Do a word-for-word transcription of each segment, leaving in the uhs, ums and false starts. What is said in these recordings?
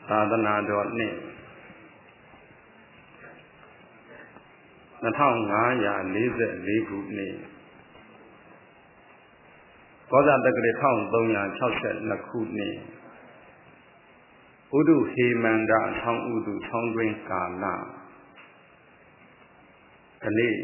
သာသနာတော်နှစ်နှစ်ထောင်ငါးရာလေးဆယ်လေးခုနှစ်ကောဇာတက္ကရာတစ်ထောင်သုံးရာခြောက်ဆယ်နှစ်ခုနှစ်ဥဒုဟေမန္တဆောင်းဥဒုဆောင်းတွင်ကာလကနေ့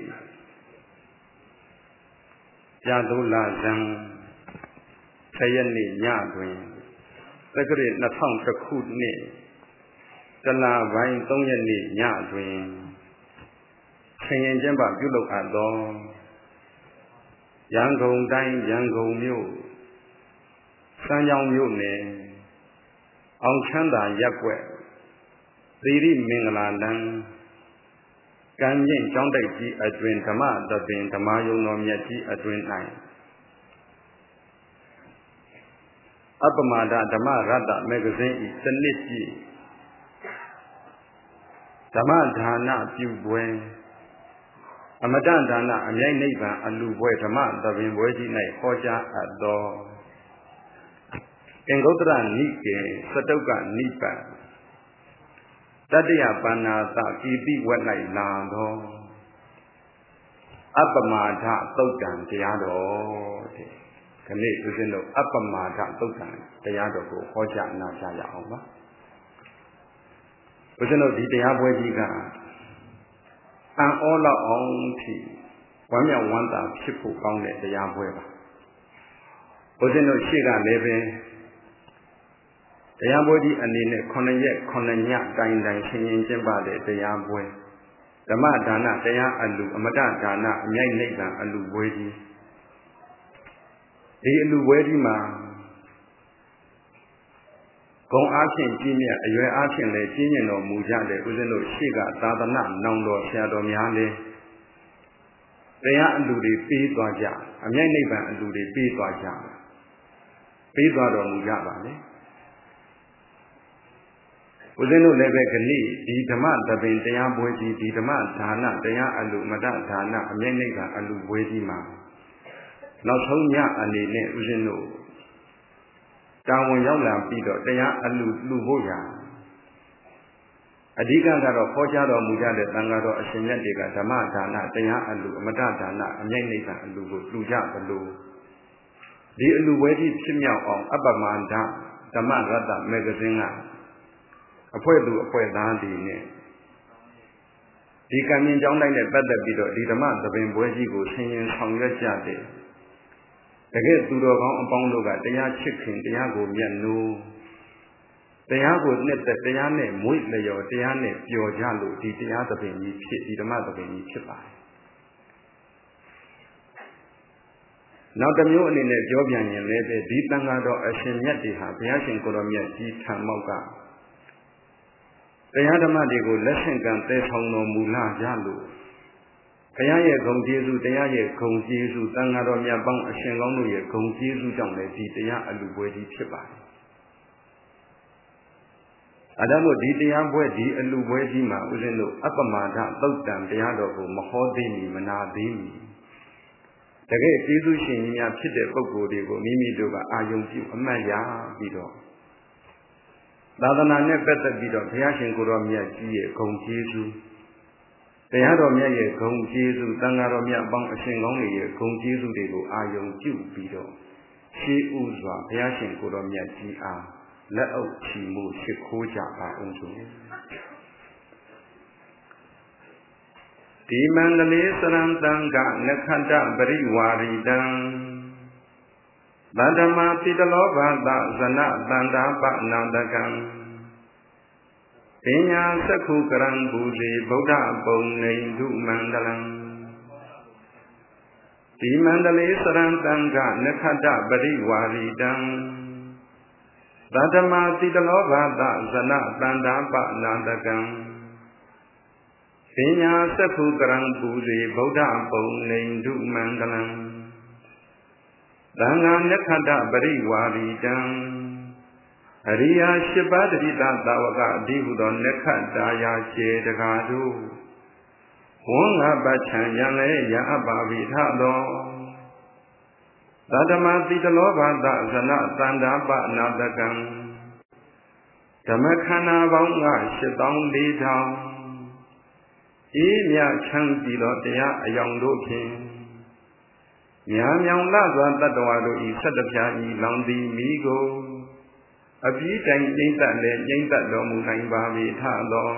ကြာသုလဇန်ဆယ်ရက်နေ့ညတွင်တက္ကရာနှစ်ထောင်တစ်ခုနှစ်တလပိုင်းသုံးရက်နေ့ညတွင်ဆင်ရင်ကျင်းပပြုလုပ်အပ်သောရန်ကုန်တိုင်းရန်ကုန်မြို့စမ်းချောင်းမြို့နယ်အောင်ချမ်းသာရပ်ကွက်သီရိမင်္ဂလာလမ်းကံမြင့်ကျောင်းတိုက်ကြီးအတွင်ဓမ္မသဘင်ဓမ္မယုံတော်မြတ်ကြီးအတွင်၌အပ္ပမာဒဓမ္မရတ္တမဂ္ဂဇင်းဤစနစ်ကြီးဓမ္မဒါနပြုပွဲအမတဒါနအမြိုက်နိဗ္ဗာန်အလူပွဲဓမ္မသဘင်ပွဲကြီး၌ဟောကြားအပ်သောအင်္ဂုတ္တရနိကေစတုကနိဗ္ဗာန်တတ္တယပန္နာသကီတိဝက်၌လာသောအပ္ပမာဒသုတ်တံတရားတော်တဲ့ခဏဦးဇင်းတို့အပ္ပမာဒသုတ်တံတရားတော်ကိုဟောကြားနာကြားရအောင်ပါဦးဇင်းတို့ဒီတရားပွဲကြီးကအံ့ဩလောက်အောင်ဖြင့်ဝမ်းမြောက်ဝမ်းသာဖြစ်ဖို့ကောင်းတဲ့တရားပွဲပါဦးဇင်းတို့ရှေ့ကလည်းပဲတရားပွဲကြီးအနေနဲ့ခုနှစ်ရက်ခုနှစ်ညတိုင်တိုင်ဆင်ရင်ကျင်းပတဲ့တရားပွဲဓမ္မဒါနတရားအလူအမတဒါနအမြိုက်နိဗ္ဗာန်အလူပွဲကြီးဒီအလူပွဲကြီးမှာဂုံအားဖြင့်ကြီးမြတ်အရွယ်အားဖြင့်လည်းကြီးမြင့်တော်မူကြတဲ့ဦးဇင်းတို့ရှေ့ကသာသနာနောင်တော်ဆရာတော်များလည်းတရားအလူတွေပေးသွားကြအမြိုက်နိဗ္ဗာန်အလူတွေပေးသွားကြပေးသွားတော်မူကြပါလေဦးဇင်းတို့လည်းပဲခဏဒီဓမ္မသဘင်တရားပွဲကြီးဒီဓမ္မဒါနတရားအလူမတဒါနအမြိုက်နိဗ္ဗာန်အလူပွဲကြီးမှာနောက်ဆုံးညအနေနဲ့ဦးဇင်းတို့တာဝန်ရောက်လာပြီးတော့တရားအလူလူဖို့ရာအဓိကကတော့ခေါ်ကြတော်မူကြတဲ့သံဃာတော်အရှင်မြတ်တွေကဓမ္မဒါနတရားအလူအမတဒါနအမြိုက်နိဗ္ဗာန်အလူကိုလူကြသလိုဒီအလူပွဲကြီးဖြစ်မြောက်အောင်အပ္ပမာဒဓမ္မရတ္တမဂ္ဂဇင်းကအဖွဲ့သူအဖွဲ့သားတွေနဲ့ဒီကံမြင့်ကျောင်းတိုင်းနဲ့ပတ်သက်ပြီးတော့ဒီဓမ္မသဘင်ပွဲကြီးကိုဆင်ရင်ဆောင်ရွက်ကြတဲ့တကယ်သူတော်ကောင်းအပေါင်းတို့ကတရားချစ်ခင်တရားကိုမြတ်နိုးတရားကိုနှစ်သက်တရားနဲ့မွေ့လျော်တရားနဲ့ပျော်ကြလို့ဒီတရားသဘင်ကြီးဖြစ်ဒီဓမ္မသဘင်ကြီးဖြစ်ပါတယ်နောက်တစ်မျိုးအနေနဲ့ပြောပြန်ရင်လည်းဒီသံဃာတော်အရှင်မြတ်တွေဟာဘုရားရှင်ကိုယ်တော်မြတ်ကြီးထံမောက်ကတရားဓမ္မတွေကိုလက်ဆင့်ကမ်းသယ်ဆောင်တော်မူလာကြလို့ဘုရားရဲ့ဂုဏ်ကျေးဇူးတရားရဲ့ဂုဏ်ကျေးဇူးသံဃာတော်မြတ်ပေါင်းအရှင်ကောင်းတို့ရဲ့ဂုဏ်ကျေးဇူးကြောင့်လည်းဒီတရားအလူပွဲကြီးဖြစ်ပါတယ်။အဲဒါမို့ဒီတရားပွဲဒီအလူပွဲကြီးမှာဦးဇင်းတို့အပ္ပမာဒသုတ်တံတရားတော်ကိုမဟောသေးမီမနာသေးမီတကယ်ကျေးဇူးရှင်ကြီးများဖြစ်တဲ့ပုဂ္ဂိုလ်တွေကိုမိမိတို့ကအာယုံပြုအမှတ်ရပြီးတော့သာသနာနဲ့ပတ်သက်ပြီးတော့ဘုရားရှင်ကိုယ်တော်မြတ်ကြီးရဲ့ဂုဏ်ကျေးဇူးတရားတော်မြတ်ရဲ့ဂုဏ်ကျေးဇူးသံဃာတော်မြတ်အပေါင်းအရှင်ကောင်းတွေရဲ့ဂုဏ်ကျေးဇူးတွေကိုအာယုံပြုပြီးတော့ရှေးဥစွာဘုရားရှင်ကိုယ်တော်မြတ်ကြီးအားလက်အုပ်ချီမှုရှိခိုးကြပါအောင်ဆိုဒီမန္တလေးစရံတံကနခတ္တပရိဝါရိတံဗန္ဓမာပိတလောဘသဇနတန္တာပနန္တကံပညာသက္ခုကရံဘူဇေဗုဒ္ဓပုံနေဓုမန္တလံဒီမန္တလေးစရံတံကနခတ္တပရိဝါရိတံဗန္ဓမာပိတလောဘသဇနတန္တာပနန္တကံပညာသက္ခုကရံဘူဇေဗုဒ္ဓပုံနေဓုမန္တလံသံဃာနခတ္တပရိဝါရိတံအရိယာရှိပါးတိတသာဝကအဓိဟုသောနခတ္တာယာခြေတကားတို့ဝန်းငါပတ်ချံရန်လဲရအပ်ပါပြီထသောသတ္တမတိတလောဘသဇနသန္တာပနာတကံဓမ္မခန္ဓာပေါင်းကရှစ်သောင်းလေးထောင်အေးမြချမ်းကြည်သောတရားအယောင်တို့ဖြင့်ညာမြောင်လှစွာတတ္တဝါတို့ဤဆက်တပြားဤလောင်သည်မိကိုအပြီးတိုင်ငြိမ့်သက်လည်းငြိမ့်သက်တော်မူနိုင်ပါ၏ထသော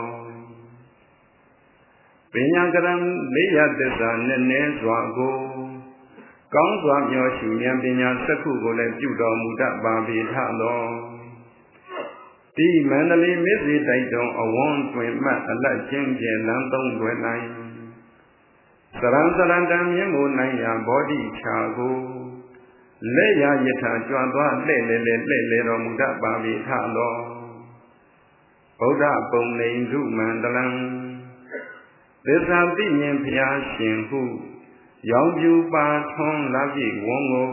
ပညာကရံလေးရသစ္စာနဲ့နဲစွာကိုကောင်းစွာမျှော်ရှုဉာဏ်ပညာစက္ခုကိုလည်းပြုတော်မူတတ်ပါ၏ထသောဒီမန္တလေးမြစ်စီတိုက်တုံအဝန်းတွင်မှအလတ်ချင်းကျဲလမ်းသုံးတွင်၌စရံစရံတံမြင့်ကိုနိုင်ရာဘောဓိချာကိုလက်ရယထာကြွသွားလှဲ့လေလေလှဲ့လေတော်မူတတ်ပါ၏ထသောဗုဒ္ဓပုံနေဓုမန္တလံသစ္စာသိမြင်ဖျားရှင်ဟုရောင်ပြူပါထွန်းလာပြီဝန်းကို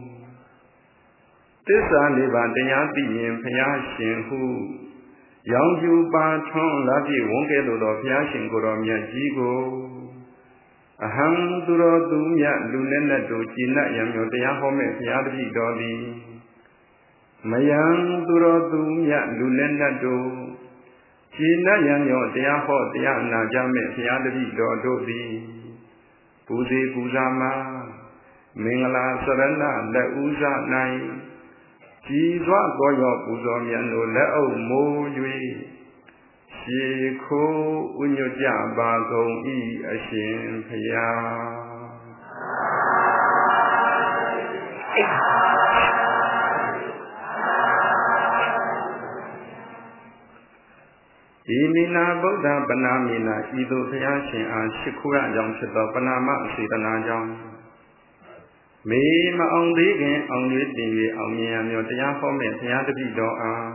သစ္စာလေးပါးတရားသိမြင်ဖျားရှင်ဟုရောင်ပြူပါထွန်းလာပြီဝန်းကဲ့သို့သောဖျားရှင်ကိုယ်တော်မြတ်ကြီးကိုအဟံသူတော်သူမြတ်လူနဲ့နဲ့တို့ကြည်နပ်ရံမျိုးတရားဟောမဲ့ဘုရားတပည့်တော်သည်မယံသူတော်သူမြတ်လူနဲ့နဲ့တို့ကြည်နပ်ရံမျိုးတရားဟောတရားနာကြမဲ့ဘုရားတပည့်တော်တို့သည်ပူဇေပူဇာမှာမင်္ဂလာစရဏလက်ဥဇ၌ကြည်စွာကောရောပူဇော်မြတ်တို့လက်အုပ်မိုး၍ရှေခိုးဥညွတ်ကြပါကုန်၏အရှင်ဖျားဤနိနာဗုဒ္ဓပနာမိနာဤသို့ဘုရားရှင်အားရှိခိုးရကြောင်းဖြစ်သောပနာမစေတနာကြောင့်မေမအောင်သေးခင်အောင်၍တင်၍အောင်မြင်ရမျိုးတရားဟောမဲ့ဘုရားတပည့်တော်အား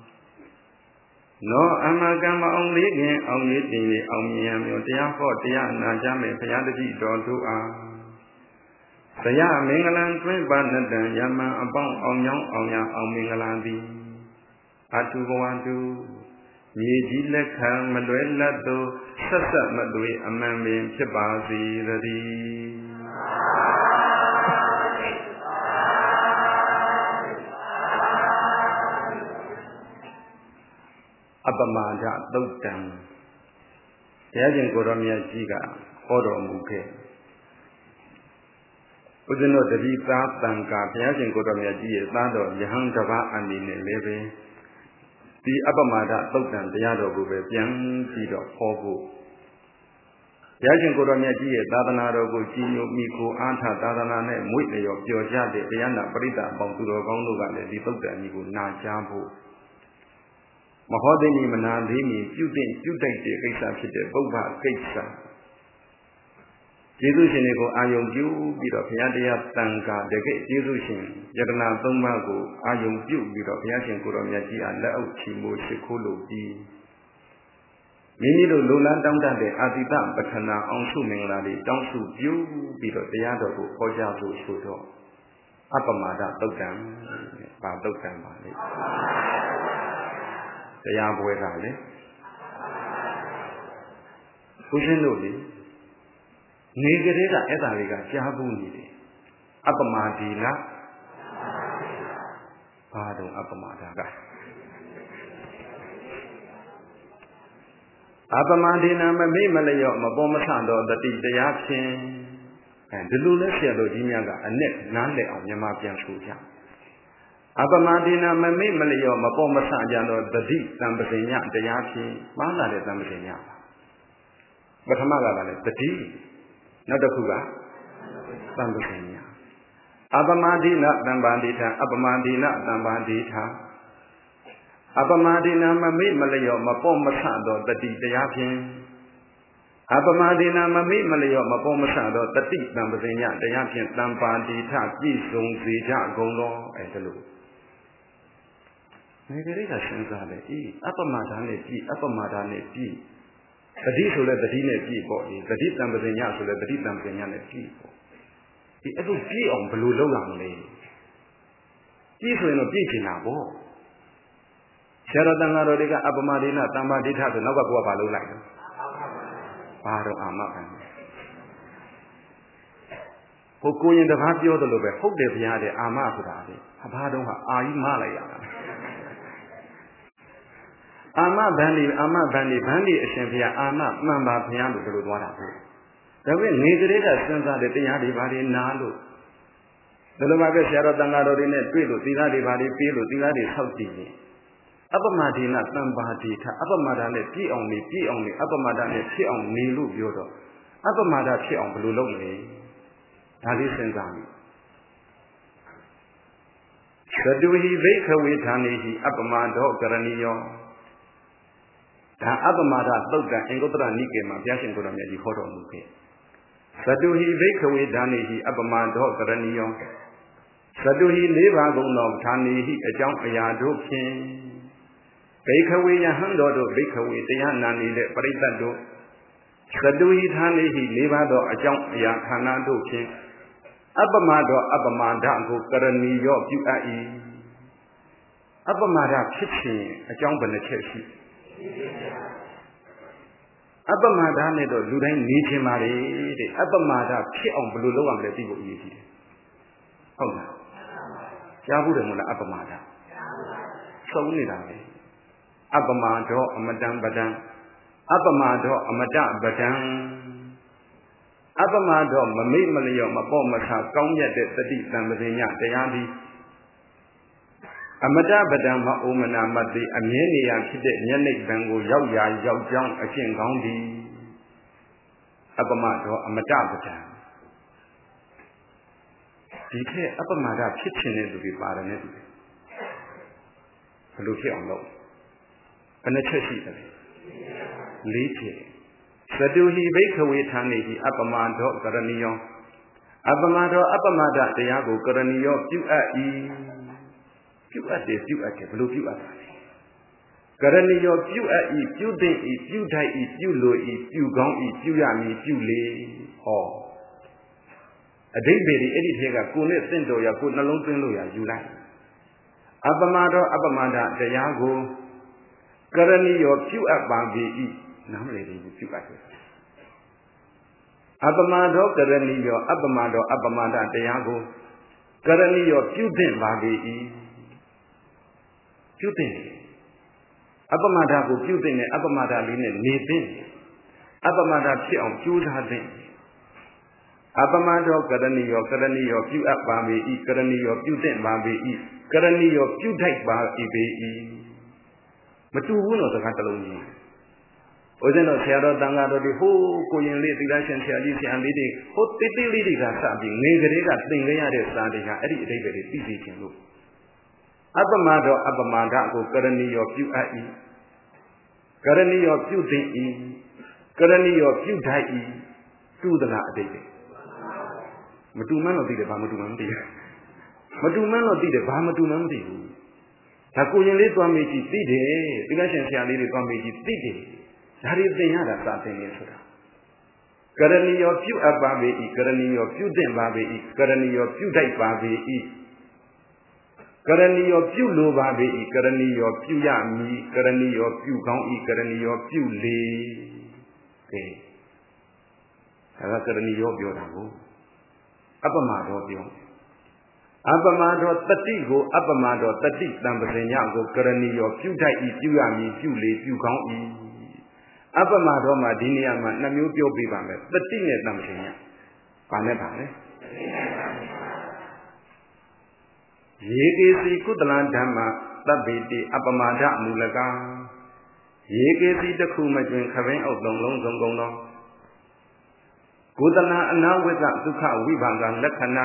နောအမကံမအောင်သေးခင်အောင်၍တင်၍အောင်မြင်ရမျိုးတရားဟောတရားနာကြမဲ့ဘုရားတပည့်တော်တို့အားဆရာမင်္ဂလံတွင်ပါဏတံယမံအပေါင်းအောင်မြောင်းအောင်ရအောင်မင်္ဂလာသည်အတုဘဝတုမြေကြီးလက်ခံမလွဲလတ်သို့ဆက်ဆက်မသွေအမှန်ပင်ဖြစ်ပါစေတည်းအပမာဒသုတ်တံဘုရားရှင်ကိုယ်တော်မြတ်ကြီးကဟောတော်မူခဲ့ဥဒ္ဒနောတတိသာတံကာဘုရားရှင်ကိုယ်တော်မြတ်ကြီးရဲ့သားတော်ယဟန်တစ်ပါးအနေနဲ့လည်းပဲဒီအပမာဒသုတ်တံတရားတော်ကိုပဲပြန်ပြီးတော့ဟောဖို့ဘုရားရှင်ကိုယ်တော်မြတ်ကြီးရဲ့သာသနာတော်ကိုကြီးညိုမိကိုအားထသာသနာနဲ့မွေ့လျော်ပျော်ကြတဲ့တရားနာပရိသတ်အပေါင်းသူတော်ကောင်းတို့ကလည်းဒီသုတ်တံကြီးကိုနာကြားဖို့မဟောသိမီမနာသေးမီပြုတဲ့ပြုတိုက်တဲ့ကိစ္စဖြစ်တဲ့ပုဗ္ဗကိစ္စကျေးဇူးရှင်တွေကိုအာယုံပြုပြီးတော့ဘုရားတရားတန်ခါတကယ်ကျေးဇူးရှင်ယတနာသုံးပါးကိုအာယုံပြုပြီးတော့ဘုရားရှင်ကိုယ်တော်မြတ်ကြီးအားလက်အုပ်ချီမိုးရှိခိုးလို့ပြီးမိမိတို့လိုလားတောင်းတတဲ့အာတိတပဋ္ဌနာအောင်စုမင်္ဂလာတွေတောင်းစုပြုပြီးတော့တရားတော်ကိုဟောကြားဖို့ဆိုတော့အပမာဒသုတ်တံပါသုတ်တံပါလေတရားပွဲကလေဘုရှင်တို့လေနေကလေးကအဲ့ဒါတွေကကြားဘူးနေတယ်အပမာဒီနာဘာတော့အပမာဒါကအပမာဒီနာမမေ့မလျော့မပေါ်မဆတော့တတိတရားဖြင့်အဲဒီလိုလဲဆရာတော်ကြီးများကအနဲ့နားလည်အောင်မြန်မာပြန်ဆိုကြအပမာဒီနာမမေ့မလျော့မပေါ်မဆကြတော့တတိတံပဇင်ညတရားဖြင့်မှားလာတဲ့တံပဇင်ညပထမကလည်းတတိနောက်တစ်ခုကသံပဇင်ညအပမာဒီနာတံပါတိထအပမာဒီနာတံပါတိထအပမာဒီနာမမေ့မလျော့မပေါ်မဆတော့တတိတရားဖြင့်အပမာဒီနာမမေ့မလျော့မပေါ်မဆတော့တတိတံပဇင်ညတရားဖြင့်တံပါတိထပြည့်စုံစေကြကုန်သောအဲဒါလို့နေကြရကစဉ်းစားတယ်အေးအပမာဒနဲ့ကြည့်အပမာဒနဲ့ကြည့်တတိဆိုလဲတတိနဲ့ကြည့်ပေါ့ဒီတတိတံပဇင်ညဆိုလဲတတိတံပဇင်ညနဲ့ကြည့်ပေါ့ဒီအဲ့လိုကြည့်အောင်ဘယ်လိုလုပ်ရမလဲကြည့်ဆိုရင်တော့ကြည့်ချင်တာပေါ့ဆရာတော်တန်ဃာတော်တွေကအပမာဒိနတမ္မာဒိဋ္ဌဆိုနောက်ကကိုကဘာလုပ်လိုက်လဲဘာတော့အာမခံကိုကိုရင်တပားပြောသလိုပဲဟုတ်တယ်ဗျာတဲ့အာမဆိုတာလေဘာတော့ဟာအာကြီးမလိုက်ရတာအာမဘန်းလေးအာမဘန်းလေးဘန်းလေးအရှင်ဘုရားအာမမှန်ပါဘုရားလို့ပြောသွားတာပေါ့ဒါပေမဲ့ငေကလေးကစဉ်းစားတဲ့တရားတွေဘာတွေနားလို့ဘယ်လိုမှပဲဆရာတော်တန်ဃာတော်တွေနဲ့တွေ့လို့သီလတွေဘာတွေပြီးလို့သီလတွေဆောက်တည်ရင်အပမဒေနတံပါတိထအပမဒါနဲ့ပြည့်အောင်နေပြည့်အောင်နေအပမဒါနဲ့ဖြစ်အောင်နေလို့ပြောတော့အပမဒါဖြစ်အောင်ဘယ်လိုလုပ်မလဲဒါလေးစဉ်းစားမိသတုဟိဘိခဝေဌာနေဟိအပမဒောကရဏီယောဒါအပမဒါသုတ်တံအင်္ဂုတ္တရနိကေမှာဘုရားရှင်ကိုယ်တော်မြတ်ကြီးဟောတော်မူခဲ့သတုဟိဘိခဝေဌာနေဟိအပမဒောကရဏီယောသတုဟိလေးပါးကုန်သောဌာနေဟိအကြောင်းအရာတို့ဖြင့်ဘိခဝေယဟံတော်တို့ဘိခဝေတရားနာနေတဲ့ပရိသတ်တို့သတုဟိဌာနေဟိလေးပါးသောအကြောင်းအရာဌာနတို့ဖြင့်အပမဒောအပမဒကိုကရဏီယောပြုအပ်၏အပမဒဖြစ်ခြင်းအကြောင်းဘယ်နှချက်ရှိအပမဒနဲ့တော့လူတိုင်းနေခြင်းပါလေတဲ့အပမဒဖြစ်အောင်ဘယ်လိုလုပ်ရမလဲသိဖို့အရေးကြီးတယ်ဟုတ်လားကြားဘူးတယ်မို့လားအပမဒသုံးနေတာပဲအပမဒောအမတံပဒံအပမဒောအမတပဒံအပမဒောမမိတ်မလျော့မပေါ့မဆာကောင်းမြတ်တဲ့တတိတံပဇင်ညတရားသည်အမတပဒံမအိုမနာမတိအမြဲနေရဖြစ်တဲ့မျက်နှိပ်တံကိုရောက်ရာရောက်ကြောင်းအကျင့်ကောင်းသည်အပမဒောအမတပဒံဒီထက်အပမဒဖြစ်ခြင်းတဲ့လူတွေပါတယ်နဲ့တူတယ်ဘယ်လိုဖြစ်အောင်လုပ်ဘယ်နှချက်ရှိတယ်လေးချက်သတုဟိဘိခဝေဌာနေဟိအပမဒောကရဏီယောအပမဒောအပမဒတရားကိုကရဏီယောပြုအပ်၏ပြုအပ်တယ်ပြုအပ်တယ်ဘယ်လိုပြုအပ်တာလဲကရဏီယောပြုအပ်၏ပြုသိ၏ပြုထိုက်၏ပြုလို၏ပြုကောင်း၏ပြုရမည်ပြုလေဟောအဓိပ္ပာယ်ဒီအဲ့ဒီထဲကကိုယ်နဲ့သင့်တော်ရကိုယ်နှလုံးသွင်းလို့ရယူလိုက်အပမဒောအပမဒတရားကိုကရဏီယောပြုအပ်ပါပြီ၏နားမလည်ဘူးပြုအပ်တယ်အပမဒောကရဏီယောအပမဒောအပမဒတရားကိုကရဏီယောပြုသင့်ပါပြီ၏ပြုသင့်တယ်အပမဒကိုပြုသင့်တယ်အပမဒလေးနဲ့နေသင့်တယ်အပမဒဖြစ်အောင်ကြိုးစားသင့်အပမဒောကရဏီယောကရဏီယောပြုအပ်ပါပြီ၏ကရဏီယောပြုသင့်ပါပြီ၏ကရဏီယောပြုထိုက်ပါ၏မတူဘူးနော်စကားတစ်လုံးကြီးဦးဇင်းတို့ဆရာတော်တန်ဃာတော်တွေဟိုးကိုရင်လေးသီလရှင်ဆရာကြီးဆရာလေးတွေဟိုတိတိလေးတွေကစပြီးငယ်ကလေးကသင်ခဲ့ရတဲ့စာတွေကအဲ့ဒီအဓိပ္ပာယ်တွေသိသိခြင်းလို့အပမဒောအပမဒကိုကရဏီယောပြုအပ်၏ကရဏီယောပြုသိ၏ကရဏီယောပြုထိုက်၏တူသလားအဓိပ္ပာယ်မတူမှန်းတော့သိတယ်ဘာမတူမှန်းမသိဘူးမတူမှန်းတော့သိတယ်ဘာမတူမှန်းမသိဘူးဒါကိုရင်လေးသွားမေးကြည့်သိတယ်သီလရှင်ဆရာလေးတွေသွားမေးကြည့်သိတယ်ဒါတွေသင်ရတာစာသင်နေဆိုတာကရဏီယောပြုအပ်ပါပေ၏ကရဏီယောပြုသင့်ပါပေ၏ကရဏီယောပြုတိုက်ပါပေ၏ကရဏီယောပြုလိုပါပေ၏ကရဏီယောပြုရမည်ကရဏီယောပြုကောင်း၏ကရဏီယောပြုလေကဲဒါကကရဏီယောပြောတာကိုအပမဒောပြောအပမဒောတတိကိုအပမဒောတတိတံပဇင်ညကိုကရဏီယောပြုတိုက်၏ပြုရမည်ပြုလေပြုကောင်း၏အပမဒောမှာဒီနေရာမှာနှစ်မျိုးပြောပြပါမယ်တတိနဲ့တံပဇင်ညဘာနဲ့ပါလဲယေကေစီကုသလဓမ္မသဗ္ဗေတိအပမဒမူလကယေကေစီတစ်ခုမကျွင်ခပင်းအုပ်သုံးလုံးစုံကုန်သောကုသလအနာဝိဇ္ဇဒုက္ခဝိဘာကလက္ခဏာ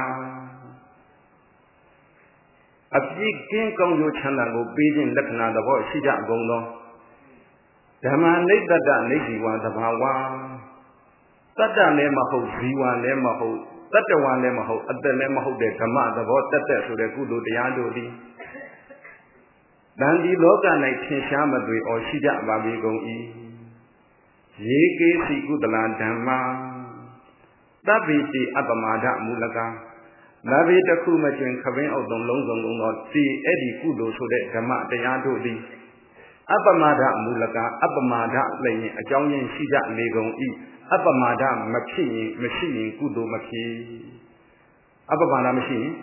အပြည့်ကင်းကောင်းကျိုးချမ်းသာကိုပေးခြင်းလက္ခဏာသဘောရှိကြကုန်သောဓမ္မနိတ္တတနိတိဝါသဘာဝတတ္တလည်းမဟုတ်ဇီဝလည်းမဟုတ်တတ္တဝါလည်းမဟုတ်အတ္တလည်းမဟုတ်တဲ့ဓမ္မသဘောတတ်တဲ့ဆိုတဲ့ကုသိုလ်တရားတို့သည်တန်ဒီလောက၌ထင်ရှားမသွေအော်ရှိကြပါပြီကုန်၏ယေကေစီကုသလဓမ္မသဗ္ဗေတိအပမဒမူလကလာဘေတစ်ခုမကျွင်ခပင်းအုပ်သုံးလုံးစုံလုံးသောဒီအဲ့ဒီကုသိုလ်ဆိုတဲ့ဓမ္မတရားတို့သည်အပမဒမူလကအပမဒလည်းရင်အကြောင်းရင်းရှိကြလေကုန်၏အပမဒမဖြစ်ရင်မရှိရင်ကုသိုလ်မဖြစ်အပမဒမရှိရင်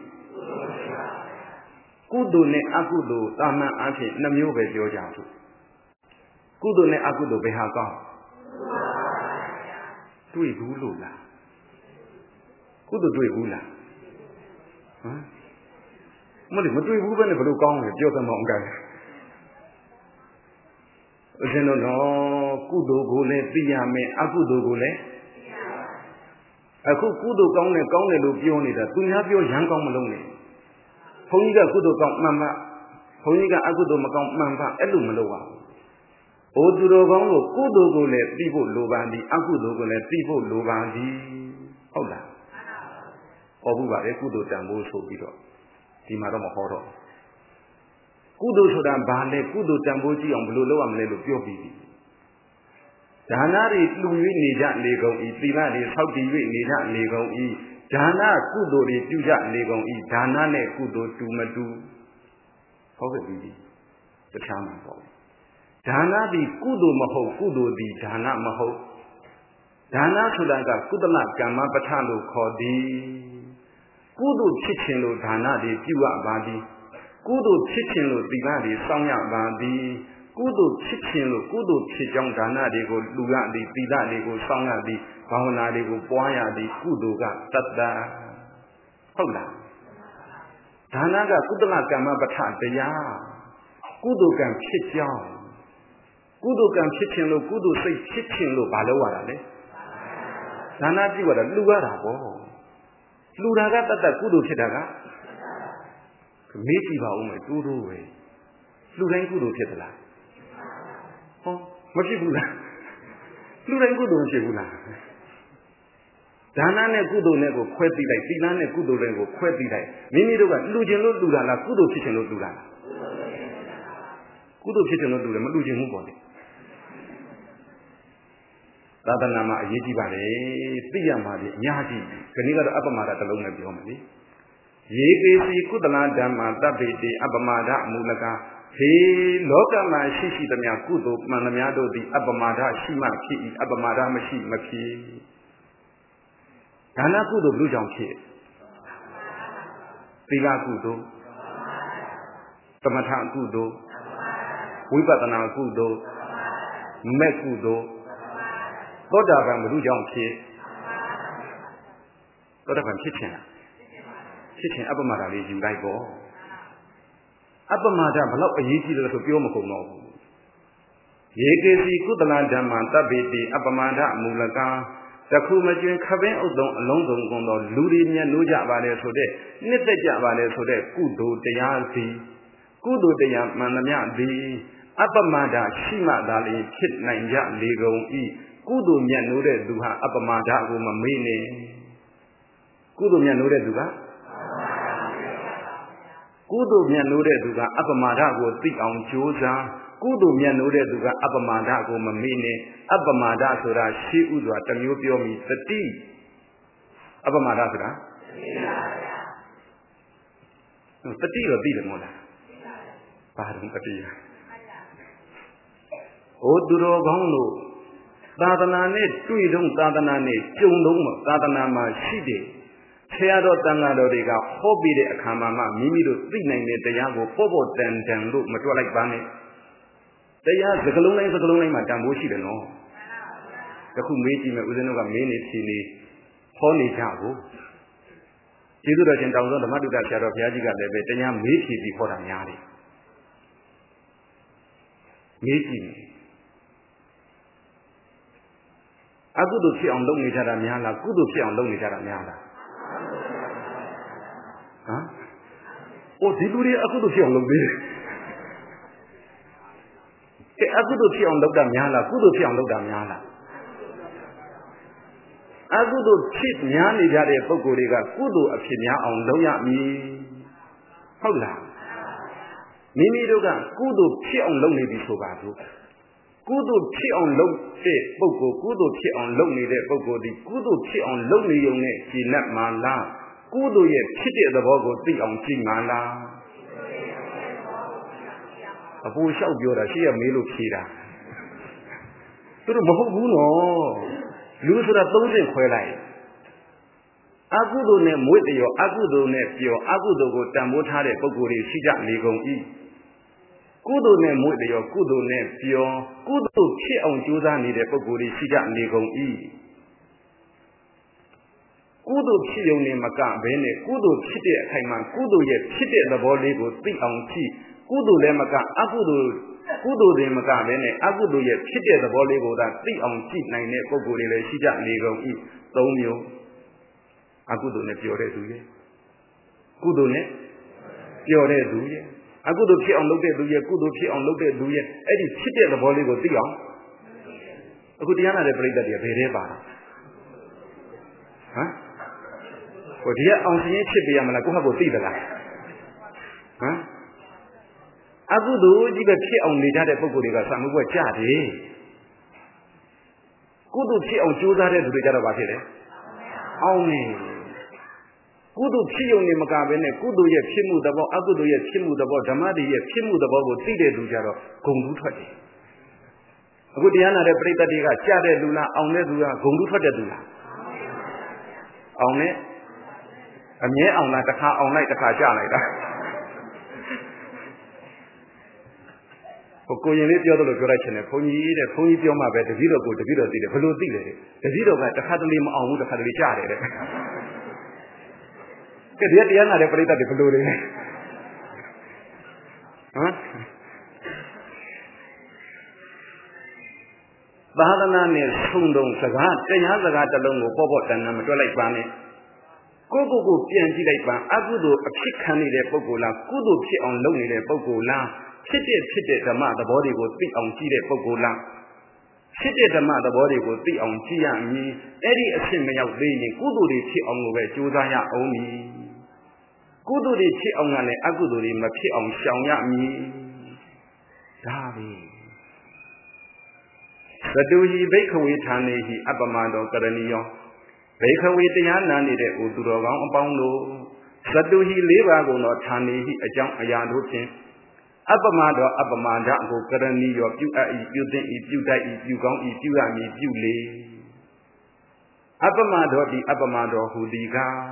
ကုသိုလ်နဲ့အကုသိုလ်တာမန်အဖြစ်နှမျိုးပဲပြောကြစို့ကုသိုလ်နဲ့အကုသိုလ်ဘယ်ဟာကောင်းတွေ့ဘူးလို့လားကုသိုလ်တွေ့ဘူးလားဟမ်မလို့မတွေ့ဘူးပဲနဲ့ဘယ်လိုကောင်းလဲပြောသမောင်းကြတယ်အရှင်တို့တော့ကုသိုလ်ကိုလည်းသိရမယ်အကုသိုလ်ကိုလည်းအခုကုသိုလ်ကောင်းတယ်ကောင်းတယ်လို့ပြောနေတာသူများပြောရမ်းကောင်းမလုံးနဲ့ဘုန်းကြီးကကုသိုလ်ကောင်းမှန်မှဘုန်းကြီးကအကုသိုလ်မကောင်းမှန်ပါအဲ့လိုမလုပ်ပါဘူး။အိုသူတော်ကောင်းကိုကုသိုလ်ကိုလည်းသိဖို့လိုပါသည်အကုသိုလ်ကိုလည်းသိဖို့လိုပါသည်ဟုတ်လား။ဟောဘူးပါလေကုသိုလ်တန်ဖိုးဆိုပြီးတော့ဒီမှာတော့မဟောတော့ကုသိုလ်ဆိုတာဘာလဲကုသိုလ်တန်ဖိုးကြည့်အောင်ဘယ်လိုလုပ်ရမလဲလို့ပြောပြီးပြီ။ဒါနတွေလှူ၍နေကြနေကုန်၏သီလတွေဆောက်တည်၍နေကြနေကုန်၏ဒါနကုသိုလ်တွေပြုကြနေကုန်၏ဒါနနဲ့ကုသိုလ်တူမတူဟုတ်ကဲ့ပြီတခြားမှာပေါ့ဒါနသည်ကုသိုလ်မဟုတ်ကုသိုလ်သည်ဒါနမဟုတ်ဒါနဆိုတာကကုသလကမ္မပဋ္ဌာန်းလို့ခေါ်သည်ကုသိုလ်ဖြစ်ခြင်းလို့ဒါနတွေပြုရပါသည်ကုသိုလ်ဖြစ်ခြင်းလို့သီလတွေစောင့်ရပါသည်ကုသိုလ်ဖြစ်ခြင်းလို့ကုသိုလ်ဖြစ်ကြောင်းဒါနတွေကိုလူရသည်သီလတွေကိုစောင့်ရသည်ဘာဝနာတွေကိုပွားရသည်ကုသိုလ်ကတတ္တဟုတ်လားဒါနကကုသလကမ္မပဋ္ဌာန်းတရားကုသိုလ်ကံဖြစ်ကြောင်းကုသိုလ်ကံဖြစ်ခြင်းလို့ကုသိုလ်စိတ်ဖြစ်ခြင်းလို့ဘာလို့ရတာလဲဒါနပြုရတာလှူရတာပေါ့လှူတာကတတ်တတ်ကုသိုလ်ဖြစ်တာကမေးကြည့်ပါဦးမယ်တိုးတိုးပဲလှူတိုင်းကုသိုလ်ဖြစ်သလားဟောမဖြစ်ဘူးလားလှူတိုင်းကုသိုလ်ဖြစ်ဘူးလားဒါနနဲ့ကုသိုလ်နဲ့ကိုခွဲသိလိုက်သီလနဲ့ကုသိုလ်နဲ့ကိုခွဲသိလိုက်မိမိတို့ကလှူခြင်းလို့လှူတာလားကုသိုလ်ဖြစ်ခြင်းလို့လှူတာလားကုသိုလ်ဖြစ်ခြင်းလို့လှူတယ်မလှူခြင်းဘူးပေါ့လေသာသနာမှာအရေးကြီးပါလေသိရမှာလေအများကြီးခဏကတော့အပ္ပမာဒတစ်လုံးနဲ့ပြောမယ်လေယေကေစီကုသလဓမ္မာတပ္ပိတိအပ္ပမာဒအမူလကဟေလောကမှာရှိရှိသမျှကုသိုလ်မှန်သမျှတို့သည်အပ္ပမာဒရှိမှဖြစ်၏အပ္ပမာဒမရှိမဖြစ်ဒါနကုသိုလ်ဘုကြောင့်ဖြစ်သီလကုသိုလ်သမထကုသိုလ်ဝိပဿနာကုသိုလ်မေကုသိုလ်သောတာပန်ဘုကြောင့်ဖြစ်သောတာပန်ဖြစ်ခြင်းဖြစ်ခြင်းအပ္ပမဒလေးယူလိုက်ပေါ့အပ္ပမဒဘလောက်အရေးကြီးတယ်ဆိုပြောမကုန်တော့ဘူးယေကေစီကုသလဓမ္မတပ္ပိတိအပ္ပမဒမူလကံတခုမကျွင်ခပင်းဥဒုံအလုံးစုံကုန်သောလူတွေမြတ်နိုးကြပါလေဆိုတဲ့နှစ်သက်ကြပါလေဆိုတဲ့ကုသိုလ်တရားစီကုသိုလ်တရားမှန်သမျှသည်အပ္ပမဒရှိမှသာလျှင်ဖြစ်နိုင်ကြလေကုန်၏ကုသိုလ်မြတ်နိုးတဲ့သူဟာအပ္ပမဒကိုမမေ့နဲ့ကုသိုလ်မြတ်နိုးတဲ့သူကကုသိုလ်မြတ်နိုးတဲ့သူကအပ္ပမဒကိုသိအောင်ကြိုးစားကုသိုလ်မြတ်နိုးတဲ့သူကအပ္ပမဒကိုမမေ့နဲ့အပ္ပမဒဆိုတာရှိဥစွာတစ်မျိုးပြောမိသတိအပ္ပမဒဆိုတာသတိတော့သိတယ်မဟုတ်လားဘာလို့သတိရဟိုသူတော်ကောင်းတို့သာသနာနဲ့တွေ့တော့သာသနာနဲ့ကြုံတော့သာသနာမှာရှိတယ်ဆရာတော်တန်ဃာတော်တွေကဟောပြီးတဲ့အခါမှာမှမိမိတို့သိနိုင်တဲ့တရားကိုပေါ့ပေါ့တန်တန်လို့မတွက်လိုက်ပါနဲ့တရားစကလုံးတိုင်းစကလုံးတိုင်းမှာတန်ဖိုးရှိတယ်နော်တခုမေးကြည့်မယ်ဦးဇင်းတို့ကမင်းနေဖြေနေဟောနေကြဘူးကျေးဇူးတော်ရှင်တောင်ဆုံးဓမ္မတုဒ္ဒဆရာတော်ဘုရားကြီးကလည်းပဲတရားမေးဖြေပြီးဟောတာများတယ်မေးကြည့်အကုသိုလ်ဖြစ်အောင်လုပ်နေကြတာများလားကုသိုလ်ဖြစ်အောင်လုပ်နေကြတာများလားဟမ်အိုဒီလူတွေအကုသိုလ်ဖြစ်အောင်လုပ်သေးတယ်ကဲအကုသိုလ်ဖြစ်အောင်လုပ်တာများလားကုသိုလ်ဖြစ်အောင်လုပ်တာများလားအကုသိုလ်ဖြစ်များနေကြတဲ့ပုဂ္ဂိုလ်တွေကကုသိုလ်အဖြစ်များအောင်လုပ်ရမည်ဟုတ်လားမိမိတို့ကကုသိုလ်ဖြစ်အောင်လုပ်နေပြီဆိုပါစို့ကုသိုလ်ဖြစ်အောင်လုပ်တဲ့ပုဂ္ဂိုလ်ကုသိုလ်ဖြစ်အောင်လုပ်နေတဲ့ပုဂ္ဂိုလ်ဒီကုသိုလ်ဖြစ်အောင်လုပ်နေုံနဲ့ကြည်နပ်မှလားကုသိုလ်ရဲ့ဖြစ်တဲ့သဘောကိုသိအောင်ကြည့်မှလားအပူလျှောက်ပြောတာရှိရမေးလို့ဖြေတာသူတို့မဟုတ်ဘူးနော်လူဆိုတာသုံးဆင့်ခွဲလိုက်အကုသိုလ်နဲ့မွေ့တရောအကုသိုလ်နဲ့ပြောအကုသိုလ်ကိုတန်ဖိုးထားတဲ့ပုဂ္ဂိုလ်တွေရှိကြလေကုန်၏ကုသိုလ်နဲ့မွေ့လျော်ကုသိုလ်နဲ့ပြောကုသိုလ်ဖြစ်အောင်ကြိုးစားနေတဲ့ပုဂ္ဂိုလ်တွေရှိကြနေကုန်၏ကုသိုလ်ဖြစ်ုံနဲ့မကဘဲနဲ့ကုသိုလ်ဖြစ်တဲ့အခိုင်မှာကုသိုလ်ရဲ့ဖြစ်တဲ့သဘောလေးကိုသိအောင်ကြည့်ကုသိုလ်လည်းမကအကုသိုလ်ကုသိုလ်တွေမကဘဲနဲ့အကုသိုလ်ရဲ့ဖြစ်တဲ့သဘောလေးကိုသာသိအောင်ကြည့်နိုင်တဲ့ပုဂ္ဂိုလ်တွေလည်းရှိကြနေကုန်၏သုံးမျိုးအကုသိုလ်နဲ့ပြောတဲ့သူရဲ့ကုသိုလ်နဲ့ပြောတဲ့သူရဲ့အကုသိုလ်ဖြစ်အောင်လုပ်တဲ့သူရဲ့ကုသိုလ်ဖြစ်အောင်လုပ်တဲ့သူရဲ့အဲ့ဒီဖြစ်တဲ့သဘောလေးကိုသိအောင်အခုတရားနာတဲ့ပြိဿတွေဘယ်ထဲပါဟမ်ဟိုဒီကအောင်စင်းဖြစ်ပြရမလားကိုယ့်ဟာကိုသိသလားဟမ်အကုသိုလ်ကြီးပဲဖြစ်အောင်နေကြတဲ့ပုဂ္ဂိုလ်တွေကစာမှုဘွဲ့ကြတယ်ကုသိုလ်ဖြစ်အောင်ကြိုးစားတဲ့သူတွေကြတော့ဘာဖြစ်လဲအောင်နေကုသိုလ်ဖြစ်ုံနဲ့မကဘဲနဲ့ကုသိုလ်ရဲ့ဖြစ်မှုသဘောအကုသိုလ်ရဲ့ဖြစ်မှုသဘောဓမ္မတွေရဲ့ဖြစ်မှုသဘောကိုသိတဲ့သူကြတော့ဂုံတူးထွက်တယ်အခုတရားနာတဲ့ပရိသတ်တွေကကြားတဲ့လူလားအောင်တဲ့သူကဂုံတူးထွက်တဲ့သူလားအောင်နဲ့အမြဲအောင်လားတစ်ခါအောင်လိုက်တစ်ခါကြားလိုက်တာဟိုကိုရင်လေးပြောသလိုပြောလိုက်ချင်တယ်ဘုန်းကြီးတဲ့ဘုန်းကြီးပြောမှပဲတပည့်တော်ကိုတပည့်တော်သိတယ်ဘယ်လိုသိလဲတပည့်တော်ကတစ်ခါတလေမအောင်ဘူးတစ်ခါတလေကြားတယ်တဲ့ကဲဒီတရားနာတဲ့ပရိသတ်တွေဘယ်လိုလဲဟမ်သာသနာနဲ့ဆုံတုံစကားတရားစကားတစ်လုံးကိုပေါ့ပေါ့တန်တန်မတွက်လိုက်ပါနဲ့ကိုကိုကိုပြန်ကြည့်လိုက်ပါအကုသိုလ်အဖြစ်ခံနေတဲ့ပုဂ္ဂိုလ်လားကုသိုလ်ဖြစ်အောင်လုပ်နေတဲ့ပုဂ္ဂိုလ်လားဖြစ်တဲ့ဖြစ်တဲ့ဓမ္မသဘောတွေကိုသိအောင်ကြည့်တဲ့ပုဂ္ဂိုလ်လားဖြစ်တဲ့ဓမ္မသဘောတွေကိုသိအောင်ကြည့်ရမည်အဲ့ဒီအဖြစ်မရောက်သေးရင်ကုသိုလ်တွေဖြစ်အောင်ကိုပဲကြိုးစားရအောင်မည်ကုသိုလ်တွေဖြစ်အောင်ကလည်းအကုသိုလ်တွေမဖြစ်အောင်ရှောင်ရမည်ဒါပဲသတုဟိဘိက္ခဝေဌာနေဟိအပ္ပမတောကရဏီယောဘိက္ခဝေတရားနာနေတဲ့ဥသူတော်ကောင်းအပေါင်းတို့သတုဟိလေးပါးကုန်သောဌာနေဟိအကြောင်းအရာတို့ဖြင့်အပ္ပမတောအပ္ပမဒကိုကရဏီယောပြုအပ်၏ပြုသင့်၏ပြုတတ်၏ပြုကောင်း၏ပြုရမည်ပြုလေအပ္ပမတောတိအပ္ပမတောဟူသည်ကား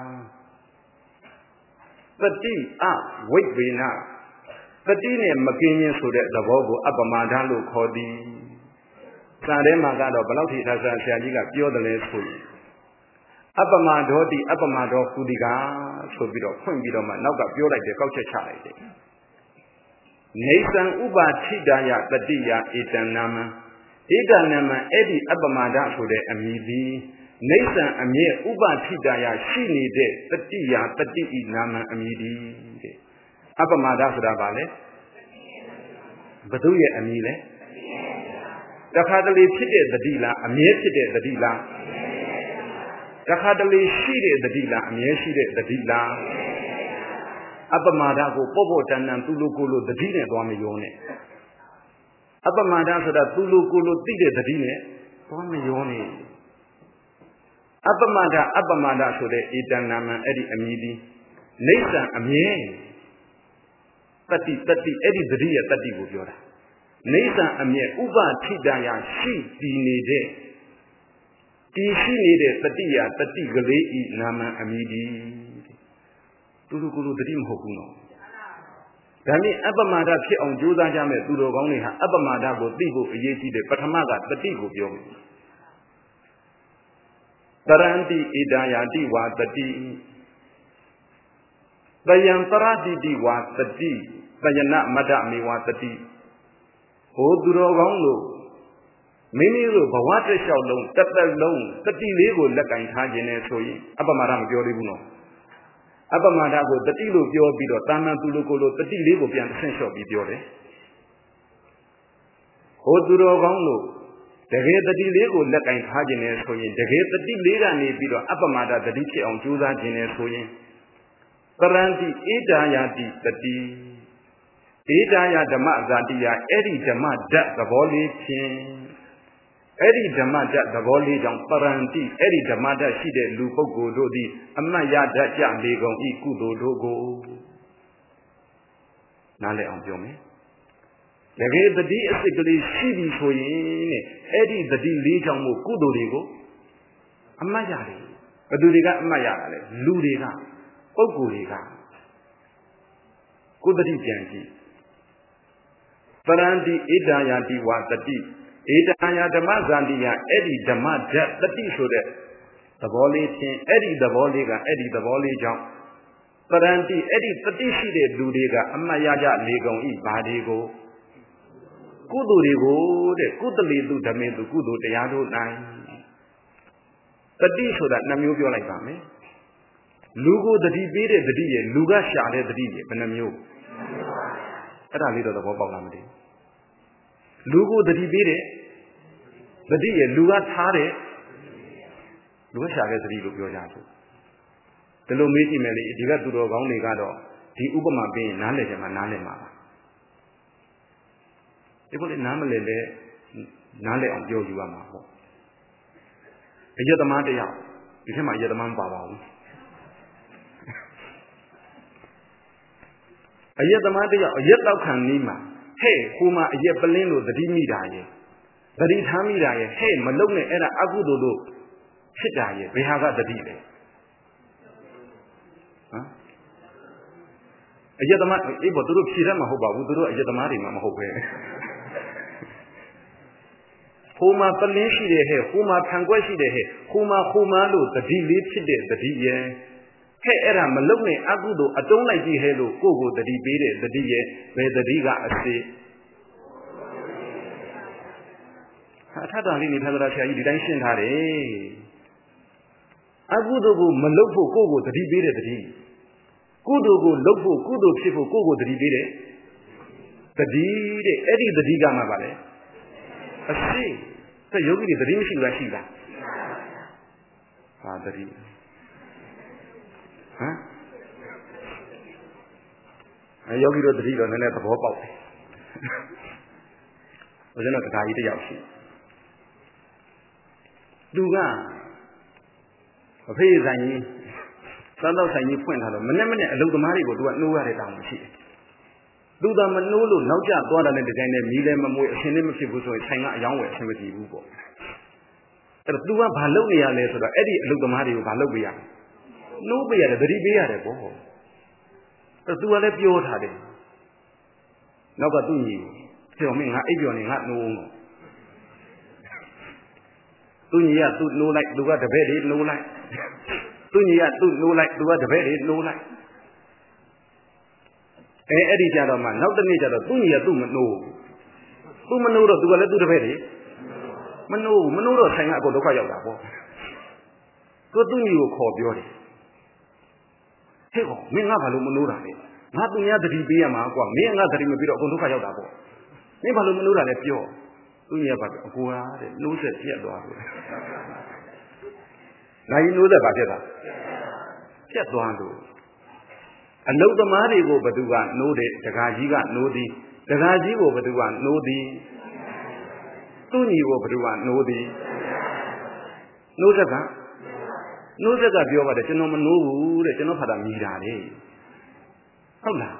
တတိအဝိပ္ပေနတတိနဲ့မကင်းခြင်းဆိုတဲ့သဘောကိုအပ္ပမဒလို့ခေါ်သည်စာထဲမှာကတော့ဘလောက်ထိသာဆရာဆရာကြီးကပြောတယ်လဲဆိုရင်အပ္ပမဒေါတိအပ္ပမဒေါဟူဒီကဆိုပြီးတော့ဖွင့်ပြီးတော့မှနောက်ကပြောလိုက်တယ်ကောက်ချက်ချလိုက်တယ်နေသံဥပါထိတာယတတိယဧတံနာမံဧတံနာမံအဲ့ဒီအပ္ပမဒဆိုတဲ့အမည်သည်နေသံအမြဲဥပါထိတာယရှိနေတဲ့တတိယတတိဤနာမံအမည်သည်တဲ့အပ္ပမဒဆိုတာဘာလဲဘသူရဲ့အမည်လဲတခါတလေဖြစ်တဲ့တတိလားအမြဲဖြစ်တဲ့တတိလားတခါတလေရှိတဲ့တတိလားအမြဲရှိတဲ့တတိလားအပ္ပမဒကိုပေါ့ပေါ့တန်တန်သူလိုကိုလိုတတိနဲ့သွားမရောနဲ့အပ္ပမဒဆိုတာသူလိုကိုလိုသိတဲ့တတိနဲ့သွားမရောနဲ့အပ္ပမဒအပ္ပမဒဆိုတဲ့ဧတံနာမံအဲ့ဒီအမည်ဒီနေသံအမြဲတတိတတိအဲ့ဒီတတိရဲ့တတိကိုပြောတာနေသံအမြဲဥပထိတယရှိတည်နေတဲ့တည်ရှိနေတဲ့တတိယတတိကလေးဤနာမံအမည်ဒီသူတို့ကိုယ်လိုတတိမဟုတ်ဘူးနော်ဒါနဲ့အပ္ပမဒဖြစ်အောင်ကြိုးစားကြမဲ့သူတော်ကောင်းတွေဟာအပ္ပမဒကိုသိဖို့အရေးကြီးတယ်ပထမကတတိကိုပြောမယ်တရန္တိဣဒာယာတိဝါတတိတယံတရတိတိဝါတတိတယနမတ္တမေဝါတတိဟိုသူတော်ကောင်းတို့မိမိတို့ဘဝတစ်လျှောက်လုံးတစ်သက်လုံးတတိလေးကိုလက်ကင်ထားခြင်းနဲ့ဆိုရင်အပ္ပမဒမပြောသေးဘူးနော်အပ္ပမဒကိုတတိလို့ပြောပြီးတော့တာမန်သူလိုကိုလိုတတိလေးကိုပြန်ဆင့်လျှော့ပြီးပြောတယ်ဟိုသူတော်ကောင်းတို့တကယ်တတိလေးကိုလက်ကင်ထားခြင်းနဲ့ဆိုရင်တကယ်တတိလေးကနေပြီးတော့အပ္ပမဒတတိဖြစ်အောင်ကြိုးစားခြင်းနဲ့ဆိုရင်ပရန္တိဣဒာယာတိတတိဣဒာယဓမ္မဇာတိယအဲ့ဒီဓမ္မဓာတ်သဘောလေးဖြင့်အဲ့ဒီဓမ္မဓာတ်သဘောလေးကြောင့်ပရန္တိအဲ့ဒီဓမ္မဓာတ်ရှိတဲ့လူပုဂ္ဂိုလ်တို့သည်အမတ်ရတတ်ကြလေကုန်ဤကုသိုလ်တို့ကိုနားလည်အောင်ပြောမယ်တကယ်တတိအစစ်ကလေးရှိပြီဆိုရင်တဲ့အဲ့ဒီတတိလေးကြောင့်မို့ကုသိုလ်တွေကိုအမတ်ရတယ်ဘယ်သူတွေကအမတ်ရတာလဲလူတွေကပုဂ္ဂိုလ်တွေကကိုယ်တတိပြန်ကြည့် Parandi Idayati Watati, Idaya Damazandia, Eddie Damaja, the Tishude, the volley, Eddie the volleyga, Eddie the volley jump. Parandi Eddie Patishide Dudiga, Amayaja Legon E Badigo. Kudurigo, the Kudali do the Medu Kudu, the Yadu nine. The dish that Namu like Bame. Lugo the debate the D, Luga Shade the D, Benamu. At a little of Bobalamadi. Lugo the debate the D, Luga Tare Luga Shade the D of your Yaku. The Lomiti Meli, Digaturo Gaunigado, the Ubama being Nalema Nalema. It was a Namale Nale on Yoyama. A Yadamata, became a Yadaman Baba. A Yadamata, a Yadaukan Nima. Hey, Huma, a Yapalino, the Dimidaye. The Ditamidaye, hey, Malone era Agudo, Sitaye, we have the Dide. A Yadamat, able to do Shirama Hoba, who do a Yadamari Mamahope. Huma Palishi de he, Huma Panguashi de he, Huma Humalu, the D leads the D ye. He era Malone Agudo, a don't like the hello, Gogo, the D bede, the D ye, where the Diga a say. Tatani Tagasha, you didn't have a Agudo Malofo, Gogo, the D bede, the D. Kudo go, Lofo, Kudo, Chifo, Gogo, the D bede. The D, Eddie the Diga Mabale. A see. So Yogi the Rishi Rashida. Ah, the Rim. Huh? A Yogi the Riga and let the Bob out. Was not a guy Yashi. Duga. A pay is I need. Sometimes I need point. Menemone, a little Marigo, do not know where it down. Do the Manolo, no job, God and the kind of medium and cinema people so it's hang out young with Timothy Hugo. But do a Balonia later, Eddie Lugamario Balobia. No beer, the Ribia, the boy. But do a left your head. No, but do you tell me, not even not no. Do you have to know like do what the bed is no like? Do you have to know like do what the bed is no like? Eddie Jadaman, not the nature of Dunia Dumano. Dumano do a little bit. Mano, Manoro sang out the fire. Go to you call beauty. Hey, me not a Lumunura. Not the other D B M, me and other in a bit of Gondoka. Never Lumunura left you. Dunia, but who are no set yet. Now you know the Bajada. Just one do. And no the Marigo Baduga, no de, the Gajiga, no the, the Gajigo Baduga, no the, Tunigo Baduga, no the, no Zaga, no Zaga Bioba, the gentleman no, the gentleman had a mirade. Hola.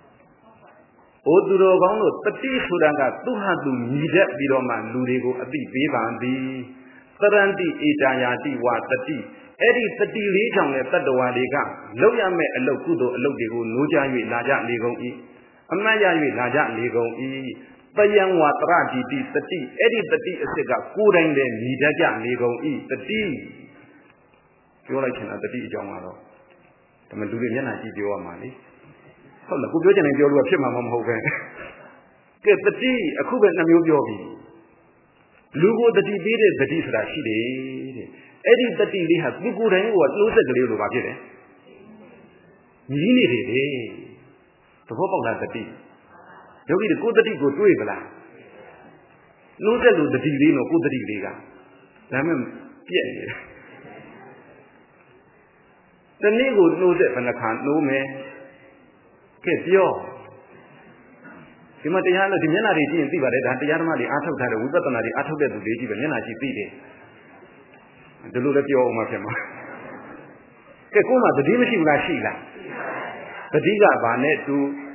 Oduro Gano, the Tea Sudanga, two had to meet up Biroma, Ludigo, a big Bivandi, Saranti, Itayati, what the tea. Eddie thirty legion at the Wadiga, Loya me a locudo, a logigo, Noja, Laja, Lego E. Amaya, Laja, Lego E. Bayang Watrati, thirty, Eddie thirty, a cigar, Kudan, then Nidaja, Lego E. The tea. You like an at the tea, John Marrow. The Maduriana, your money. Hold the good and your Mamma Hogan. Get the tea, a Kuban Namubi. Lugo the tea beat the tea that she did. Eddie the tea has good and what no second about it. You need it. The hope of the tea. You need to go the tea go to it. No second the tea, no good the tea. Lemon, yeah. The nego knows it when I can't know me. Get your. You might have the Yanari and see what the Yamari out of that, we got another out of the baby when Yanaji beat it. The Lula Pio Mafema. Kekuma, the Dimashi Rashila. The Diga Banet to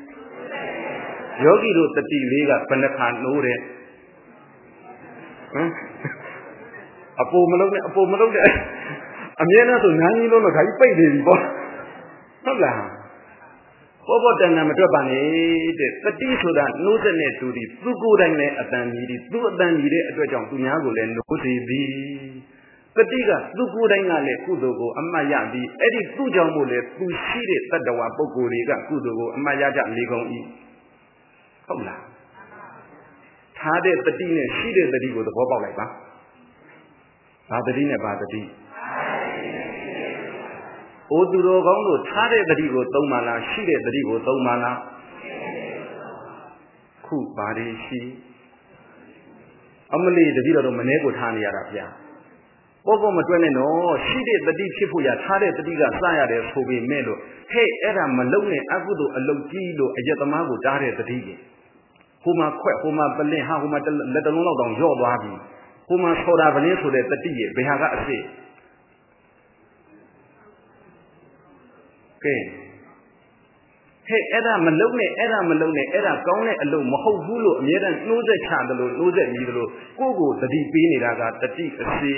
Yogi wrote the tea Liga, Panakan Nore. A poor Malone, a poor Malone. A Miana to Nani, no, I paid him. Hola. ဘောဘောတန်တန်မတွက်ပါနဲ့တဲ့တတိဆိုတာနှိုးစက်နဲ့တူသည်သူကိုယ်တိုင်လည်းအတန်ကြီးသည်သူအတန်ကြီးတဲ့အတွက်ကြောင့်သူများကိုလည်းနှိုးစေသည်တတိကသူကိုယ်တိုင်ကလည်းကုသိုလ်ကိုအမှတ်ရသည်အဲ့ဒီသူ့ကြောင့်မို့လဲသူရှိတဲ့တတ္တဝါပုဂ္ဂိုလ်တွေကကုသိုလ်ကိုအမှတ်ရကြလေကုန်၏ဟုတ်လားထားတဲ့တတိနဲ့ရှိတဲ့တတိကိုသဘောပေါက်လိုက်ပါဘာတတိနဲ့ဘာတတိအိုသူတော်ကောင်းတို့ထားတဲ့တတိကိုသုံးပါလားရှိတဲ့တတိကိုသုံးပါလားခုဘာတွေရှိအမလီတတိတော်တို့မနှဲကိုထားနေရတာဗျာဘောဘောမတွဲနဲ့နော်ရှိတဲ့တတိဖြစ်ဖို့ရထားတဲ့တတိကစရတယ်ဆိုပေမဲ့လို့ဟဲ့အဲ့ဒါမလုံနဲ့အကုသိုလ်အလုံကြီးလို့အယက်သမားကိုတားတဲ့တတိကြီးဟိုမှာခွက်ဟိုမှာပလင်ဟာဟိုမှာလက်တလုံးလောက်တောင်ရော့သွားပြီဟိုမှာဆော်တာပလင်းဆိုတဲ့တတိရဲ့ဘယ်ဟာကအစ်စ်ကဲဟဲ့အဲ့ဒါမလုံနဲ့အဲ့ဒါမလုံနဲ့အဲ့ဒါကောင်းတဲ့အလုပ်မဟုတ်ဘူးလို့အမြဲတမ်းနှိုးဆက်ချတယ်လို့နှိုးဆက်ပြီးတယ်လို့ကိုယ့်ကိုတတိပေးနေတာကတတိအစီ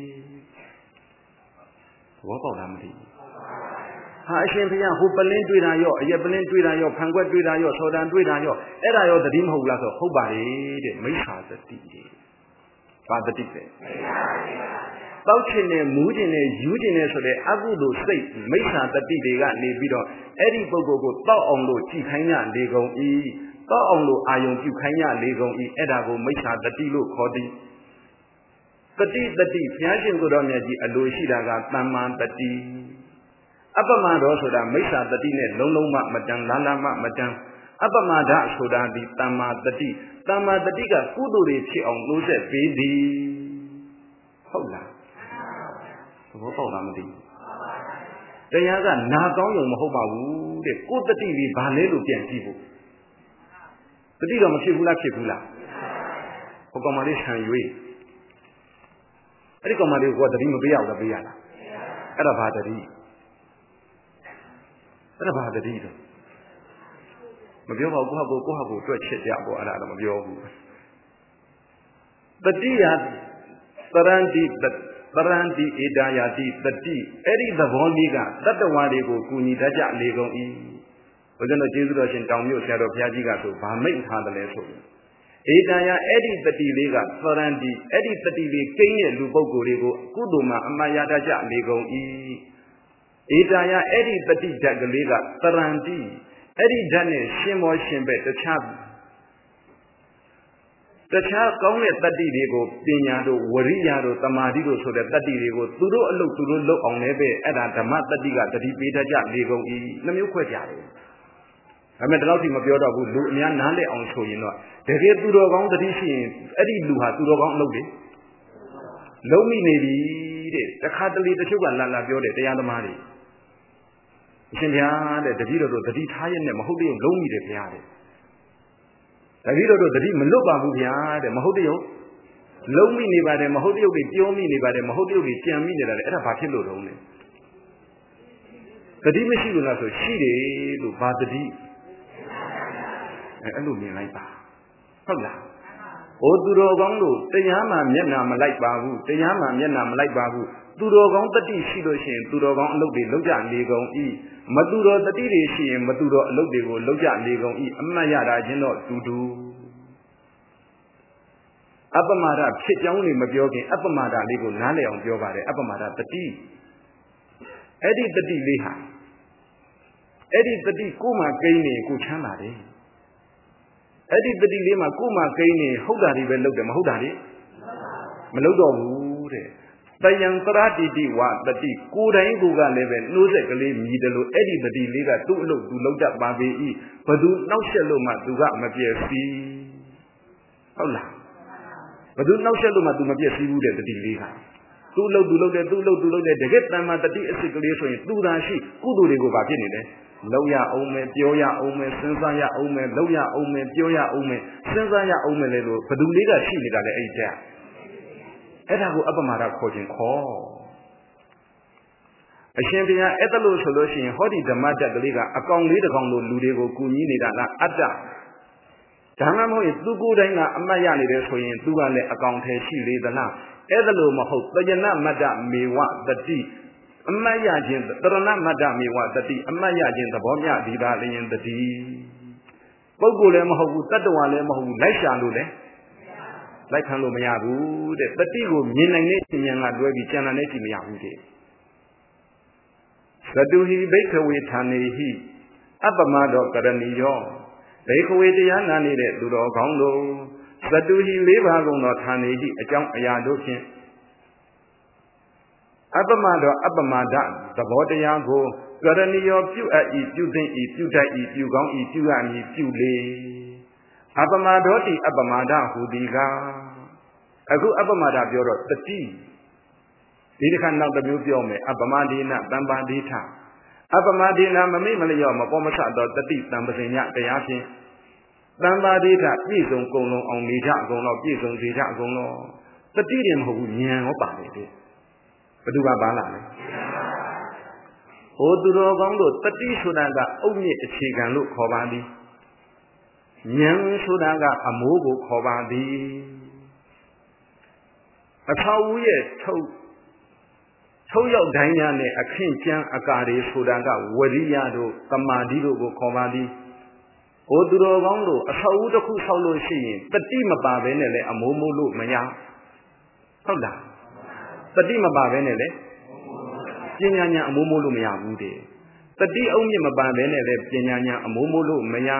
ဘောပေါက်လားမသိဘူးဟာအရှင်ဘုရားဟိုပလင်းတွေ့တာရောအရက်ပလင်းတွေ့တာရောဖန်ခွက်တွေ့တာရောဆော်တန်တွေ့တာရောအဲ့ဒါရောတတိမဟုတ်လားဆိုဟုတ်ပါလေတဲ့မိစ္ဆာတတိတဲ့ဘာတတိလဲတောက်ချင်နဲ့မူးချင်နဲ့ယူချင်နဲ့ဆိုတဲ့အကုသိုလ်စိတ်မိစ္ဆာတတိတွေကနေပြီးတော့အဲ့ဒီပုဂ္ဂိုလ်ကိုတောက်အောင်လို့ကြည်ခိုင်းရလေကုန်၏တောက်အောင်လို့အာယုံပြုခိုင်းရလေကုန်၏အဲ့ဒါကိုမိစ္ဆာတတိလို့ခေါ်သည်တတိတတိဘုရားရှင်ကိုယ်တော်မြတ်ကြီးအလိုရှိတာကသမ္မာတတိအပ္ပမဒေါဆိုတာမိစ္ဆာတတိနဲ့လုံးလုံးမမတန်လာလာမမတန်အပ္ပမဒဆိုတာဒီသမ္မာတတိသမ္မာတတိကကုသိုလ်တွေဖြစ်အောင်လို့ဆက်ပေးသည်ဟုတ်လားသဘောပေါက်လားမသိဘူးတရားကနာကောင်းရုံမဟုတ်ပါဘူးတဲ့ကိုယ်တတိပြီးဘာလဲလို့ပြန်ကြည့်ဖို့တတိတော့မဖြစ်ဘူးလားဖြစ်ဘူးလားဟိုကောင်မလေးဆံရွေးအဲ့ဒီကောင်မလေးကတတိမပေးရဘူးလားပေးရလားအဲ့ဒါဘာတတိအဲ့ဒါဘာတတိတော့မပြောပါဘူးကိုယ့်ဟာကိုယ်ကိုယ့်ဟာကိုယ်တွက်ချက်ကြပေါ့အဲ့ဒါတော့မပြောဘူးတတိယသရန္တိသရန္တိဧတာယတိတတိအဲ့ဒီသဘောလေးကတတ္တဝါတွေကိုကူညီတတ်ကြလေကုန်၏ဘုရားတို့ကျေးဇူးတော်ရှင်တောင်မြို့ဆရာတော်ဘုရားကြီးကဆိုဗာမိတ်ထားတယ်လဲဆိုဧတာယအဲ့ဒီတတိလေးကသရန္တိအဲ့ဒီတတိလေးကိန်းတဲ့လူပုဂ္ဂိုလ်တွေကိုကုသိုလ်မှာအမှန်ရတတ်ကြလေကုန်၏ဧတာယအဲ့ဒီတတိဓာတ်ကလေးကသရန္တိအဲ့ဒီဓာတ်နဲ့ရှင်မောရှင်ပဲတခြားတခြားကောင်းတဲ့တတ္တိတွေကိုပညာတို့ဝရိယတို့တမာတိတို့ဆိုတဲ့တတ္တိတွေကိုသူတို့အလုပ်သူတို့လုပ်အောင်လည်းပဲအဲ့ဒါဓမ္မတတ္တိကတတိပေးတတ်ကြလေကုန်၏နှမျိုးခွဲကြတယ်ဒါပေမဲ့ဒီလောက်ထိမပြောတော့ဘူးလူအများနားလည်အောင်ဆိုရင်တော့တကယ်သူတော်ကောင်းတတိရှိရင်အဲ့ဒီလူဟာသူတော်ကောင်းအလုပ်တွေလုံးမိနေပြီတဲ့တခါတလေတချို့ကလာလာပြောတယ်တရားသမားတွေအရှင်ဘုရားတဲ့တတိတော်တို့တတိထားရနဲ့မဟုတ်တဲ့ုံလုံးမိတယ်ဘုရားတဲ့တတိတော်တို့တတိမလွတ်ပါဘူးဗျာတဲ့မဟုတ်တဲ့ုံလုံးမိနေပါတယ်မဟုတ်တဲ့ုံတွေပြောမိနေပါတယ်မဟုတ်တဲ့ုံတွေကြံမိနေတာလေအဲ့ဒါဘာဖြစ်လို့တုံးလဲတတိမရှိဘူးလားဆိုရှိတယ်လို့ဘာတတိအဲ့လိုမြင်လိုက်ပါဟုတ်လားဟိုသူတော်ကောင်းတို့တရားမှမျက်နာမလိုက်ပါဘူးတရားမှမျက်နာမလိုက်ပါဘူးသူတော်ကောင်းတတိရှိလို့ရှိရင်သူတော်ကောင်းအလုပ်တွေလုပ်ကြလေကုန်၏မသူတော်တတိတွေရှိရင်မသူတော်အလုပ်တွေကိုလုပ်ကြလေကုန်၏အမှတ်ရတာချင်းတော့တူတူအပ္ပမဒဖြစ်ကြောင်းနေမပြောခင်အပ္ပမဒလေးကိုနားလည်အောင်ပြောပါတယ်အပ္ပမဒတတိအဲ့ဒီတတိလေးဟာအဲ့ဒီတတိကိုမှကိန်းနေကိုချမ်းသာတယ်အဲ့ဒီတတိလေးမှာကိုမှကိန်းနေဟုတ်တာတွေပဲလုပ်တယ်မဟုတ်တာတွေမလုပ်တော့ဘူးတဲ့တယံသရတိတိဝတတိကိုယ်တိုင်ကိုကလည်းပဲနှိုးဆက်ကလေးမြည်တယ်လို့အဲ့ဒီတတိလေးကသူ့အလုပ်သူလုပ်တတ်ပါပေ၏ဘသူနှောက်ရှက်လို့မှသူကမပြည့်စည်ဟုတ်လားဘသူနှောက်ရှက်လို့မှသူမပြည့်စည်ဘူးတဲ့တတိလေးကသူ့လုပ်သူလုပ်တယ်သူ့လုပ်သူလုပ်တယ်တကယ်တမ်းမှတတိအစစ်ကလေးဆိုရင်သူသာရှိကုသိုလ်တွေကိုဘာဖြစ်နေလဲလောက်ရအောင်မယ်ပြောရအောင်မယ်စဉ်းစားရအောင်မယ်လောက်ရအောင်မယ်ပြောရအောင်မယ်စဉ်းစားရအောင်မယ်လေလို့ဘသူလေးကရှိနေတာလေအဲ့ဒါအဲ့ဒါကိုအပ္ပမဒခေါ်ခြင်းခေါ်အရှင်ဘုရားအဲ့ဒါလို့ဆိုလို့ရှိရင်ဟောဒီဓမ္မတက်ကလေးကအကောင်လေးတစ်ကောင်လိုလူတွေကိုကူညီနေတာလားအတ္တဒါမှမဟုတ်ရင်သူကိုယ်တိုင်ကအမှတ်ရနေတယ်ဆိုရင်သူကလည်းအကောင်ထဲရှိလေသလားအဲ့ဒါလို့မဟုတ်တယနာမတ္တမေဝတတိအမတ်ရခြင်းတရဏမတ္တမေဝတတိအမတ်ရခြင်းသဘောမျှဒီသာလျင်တတိပုဂ္ဂိုလ်လည်းမဟုတ်ဘူးတတ္တဝါလည်းမဟုတ်ဘူးလိုက်ရှာလို့လည်းလိုက်ခံလို့မရဘူးတဲ့တတိကိုမြင်နိုင်တဲ့ဉာဏ်ကတွဲပြီးကျန်တဲ့ကြည့်မရဘူးတဲ့သတုဟိဘိက္ခဝေဌာနေဟိအပ္ပမတောကရဏီယောဘိက္ခဝေတရားနာနေတဲ့သူတော်ကောင်းတို့သတုဟိလေးပါးကုန်သောဌာနေဟိအကြောင်းအရာတို့ဖြင့်အပ္ပမတောအပ္ပမဒသဘောတရားကိုကရဏီယောပြုအပ်ဤပြုသိမ့်ဤပြုတတ်ဤပြုကောင်းဤပြုရမည်ပြုလေအပ္ပမဒောတိအပ္ပမဒဟူသည်ကအခုအပ္ပမဒပြောတော့တတိဒီတစ်ခါနောက်တစ်မျိုးပြောမယ်အပ္ပမဒေနတံပါဒိဋ္ဌအပ္ပမဒေနမမိတ်မလျော့မပေါ်မဆတော့တတိတံပစင်ညတရားဖြင့်တံပါဒိဋ္ဌပြည့်စုံကုန်လုံးအောင်နေကြအကုန်တော့ပြည့်စုံစေကြအကုန်တော့တတိတယ်မဟုတ်ဘူးဉာဏ်ဟောပါလေတဲ့ဘယ်သူကပါလာလဲဟိုသူတော်ကောင်းတို့တတိဆိုတာကအုတ်မြစ်အခြေခံလို့ခေါ်ပါသည်ဉာဏ်ဆိုတာကအမိုးကိုခေါ်ပါသည်အထာဝရဲ့ထုတ်ထုတ်ရောက်တိုင်းများနဲ့အခင့်ကျမ်းအကာတွေဆိုတာကဝရိယတို့သမာဓိတို့ကိုခေါ်ပါသည်ဟိုသူတော်ကောင်းတို့အထာဝတစ်ခုဆောက်လို့ရှိရင်တတိမပါဘဲနဲ့လည်းအမိုးမိုးလို့မရဟုတ်လားတတိမပါဘဲနဲ့လည်းပညာဉာဏ်အမိုးမိုးလို့မရဘူးတဲ့တတိအုံမြင့်မပါဘဲနဲ့လည်းပညာဉာဏ်အမိုးမိုးလို့မရ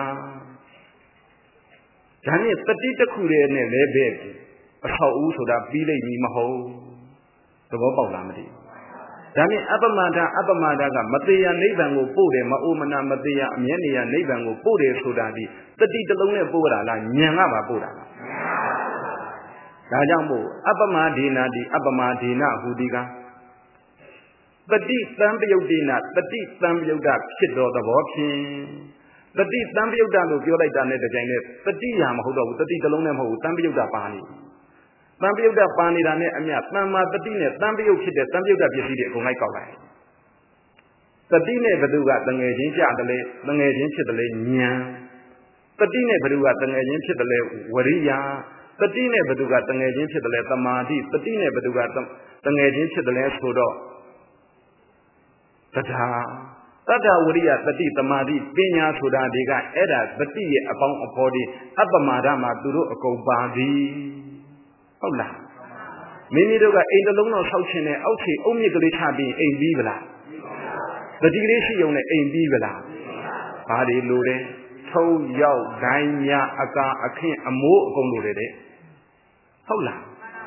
ဒါနဲ့တတိတစ်ခုတည်းနဲ့လည်းပဲအထောက်အဦဆိုတာပြီးလိမ့်မည်မဟုတ်သဘောပေါက်လားမသိဒါနဲ့အပ္ပမဒအပ္ပမဒကမသေးရနိဗ္ဗာန်ကိုပို့တယ်မအိုမနာမသေးရအမြဲနေရနိဗ္ဗာန်ကိုပို့တယ်ဆိုတာဒီတတိတစ်လုံးနဲ့ပို့တာလားဉာဏ်ကပါပို့တာလားဒါကြောင့်မို့အပ္ပမဒေနာတိအပ္ပမဒေနဟူသည်ကတတိတံပယုတ်ဒေနတတိတံပယုတ်တာဖြစ်တော်သဘောဖြင့်တတိတံပယုတ်တာလို့ပြောလိုက်တာနဲ့တကြိမ်နဲ့တတိညာမဟုတ်တော့ဘူးတတိတစ်လုံးနဲ့မဟုတ်ဘူးတံပယုတ်တာပါနေတံပယုတ်တာပါနေတာနဲ့အမျှတမ္မာတတိနဲ့တံပယုတ်ဖြစ်တဲ့တံပယုတ်တာပစ္စည်းတွေအကုန်လိုက်ကောက်လိုက်တတိနဲ့ဘသူကတငယ်ချင်းကြတယ်လေတငယ်ချင်းဖြစ်တယ်လေဉာဏ်တတိနဲ့ဘသူကတငယ်ချင်းဖြစ်တယ်လေဝရိယတတိနဲ့ဘသူကတငယ်ချင်းဖြစ်တယ်လေသမာဓိတတိနဲ့ဘသူကတငယ်ချင်းဖြစ်တယ်လေဆိုတော့တထာတတ္တဝရိယတတိသမာဓိပညာဆိုတာတွေကအဲ့ဒါတတိရဲ့အပေါင်းအဖော်တွေအပ္ပမဒမှာသူတို့အကုန်ပါသည်ဟုတ်လားမိမိတို့ကအိမ်တစ်လုံးတော့ဆောက်ချင်တဲ့အောက်ခြေအုတ်မြစ်ကလေးချပြီးအိမ်ပြီးဗလားတတိကလေးရှိုံနဲ့အိမ်ပြီးဗလားဘာတွေလိုလဲထုတ်ရောက်ဂိုင်းညာအကာအခင်းအမိုးအကုန်လိုတယ်တဲ့ဟုတ်လား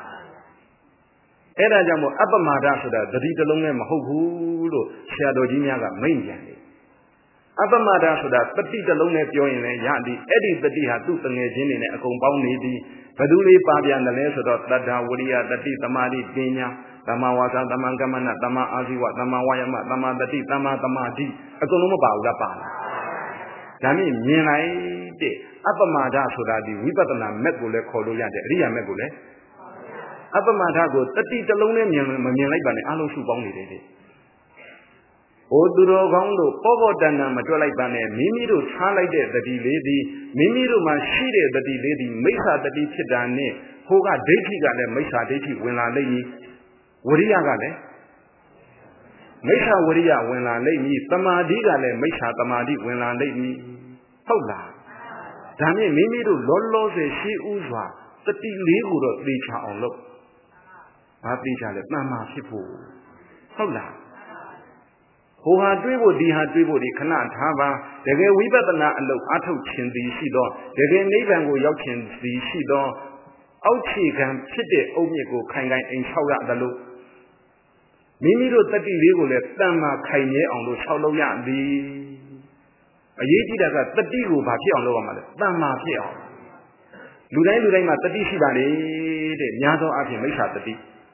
အဲ့ဒါကြောင့်မို့အပ္ပမဒဆိုတာတတိတစ်လုံးနဲ့မဟုတ်ဘူးလို့ဆရာတော်ကြီးများကမိန့်ပြန်တယ်အပ္ပမဒဆိုတာတတိတစ်လုံးနဲ့ပြောရင်လည်းရသည်အဲ့ဒီတတိဟာသူ့တငယ်ချင်းတွေနဲ့အကုန်ပေါင်းနေသည်ဘယ်သူလေးပါပြန်တယ်လဲဆိုတော့တတ္တဝရိယတတိသမာဓိပညာသမ္မာဝါစာသမ္မာကမ္မနာသမ္မာအာဇီဝသမ္မာဝါယမသမ္မာတတိသမ္မာသမာဓိအကုန်လုံးမပါဘူးလားပါလားဒါမြင်မြင်လိုက်တဲ့အပ္ပမဒဆိုတာဒီဝိပဿနာမက်ကိုလည်းခေါ်လို့ရတယ်အရိယာမက်ကိုလည်းအပ္ပမဒကိုတတိတစ်လုံးနဲ့မြင်မမြင်လိုက်ပါနဲ့အလုံးစုပေါင်းနေတယ်တဲ့ဟိုသူတော်ကောင်းတို့ပောပောတဏ္ဏမတွက်လိုက်ပါနဲ့မိမိတို့ထားလိုက်တဲ့တတိလေးသည်မိမိတို့မှာရှိတဲ့တတိလေးသည်မိစ္ဆာတတိဖြစ်တာနဲ့ဟိုကဒိဋ္ဌိကလည်းမိစ္ဆာဒိဋ္ဌိဝင်လာလိမ့်မည်ဝရိယကလည်းမိစ္ဆာဝရိယဝင်လာလိမ့်မည်သမာဓိကလည်းမိစ္ဆာသမာဓိဝင်လာလိမ့်မည်ဟုတ်လားဒါမြင့်မိမိတို့လောလောဆယ်ရှိဥစွာတတိလေးကိုတော့သိချအောင်လုပ်ဘာသိချလဲတဏ္ဍာဖြစ်ဖို့ဟုတ်လားဟိုဟာတွေးဖို့ဒီဟာတွေးဖို့ဒီခဏထားပါတကယ်ဝိပဿနာအလုပ်အထုတ်ခြင်းသည်ရှိသောတကယ်နိဗ္ဗာန်ကိုရောက်ခြင်းသည်ရှိသောအောက်ခြေခံဖြစ်တဲ့အုတ်မြစ်ကိုခိုင်ခိုင်အိမ်ဆောက်ရတယ်လို့မိမိတို့တတိလေးကိုလည်းတဏ္ဍာခိုင်မြဲအောင်လို့ဆောက်လုပ်ရသည်အရေးကြီးတာကတတိကိုဘာဖြစ်အောင်လုပ်ရမှာလဲတဏ္ဍာဖြစ်အောင်လူတိုင်းလူတိုင်းမှာတတိရှိပါလေတဲ့များသောအားဖြင့်မိစ္ဆာတတိ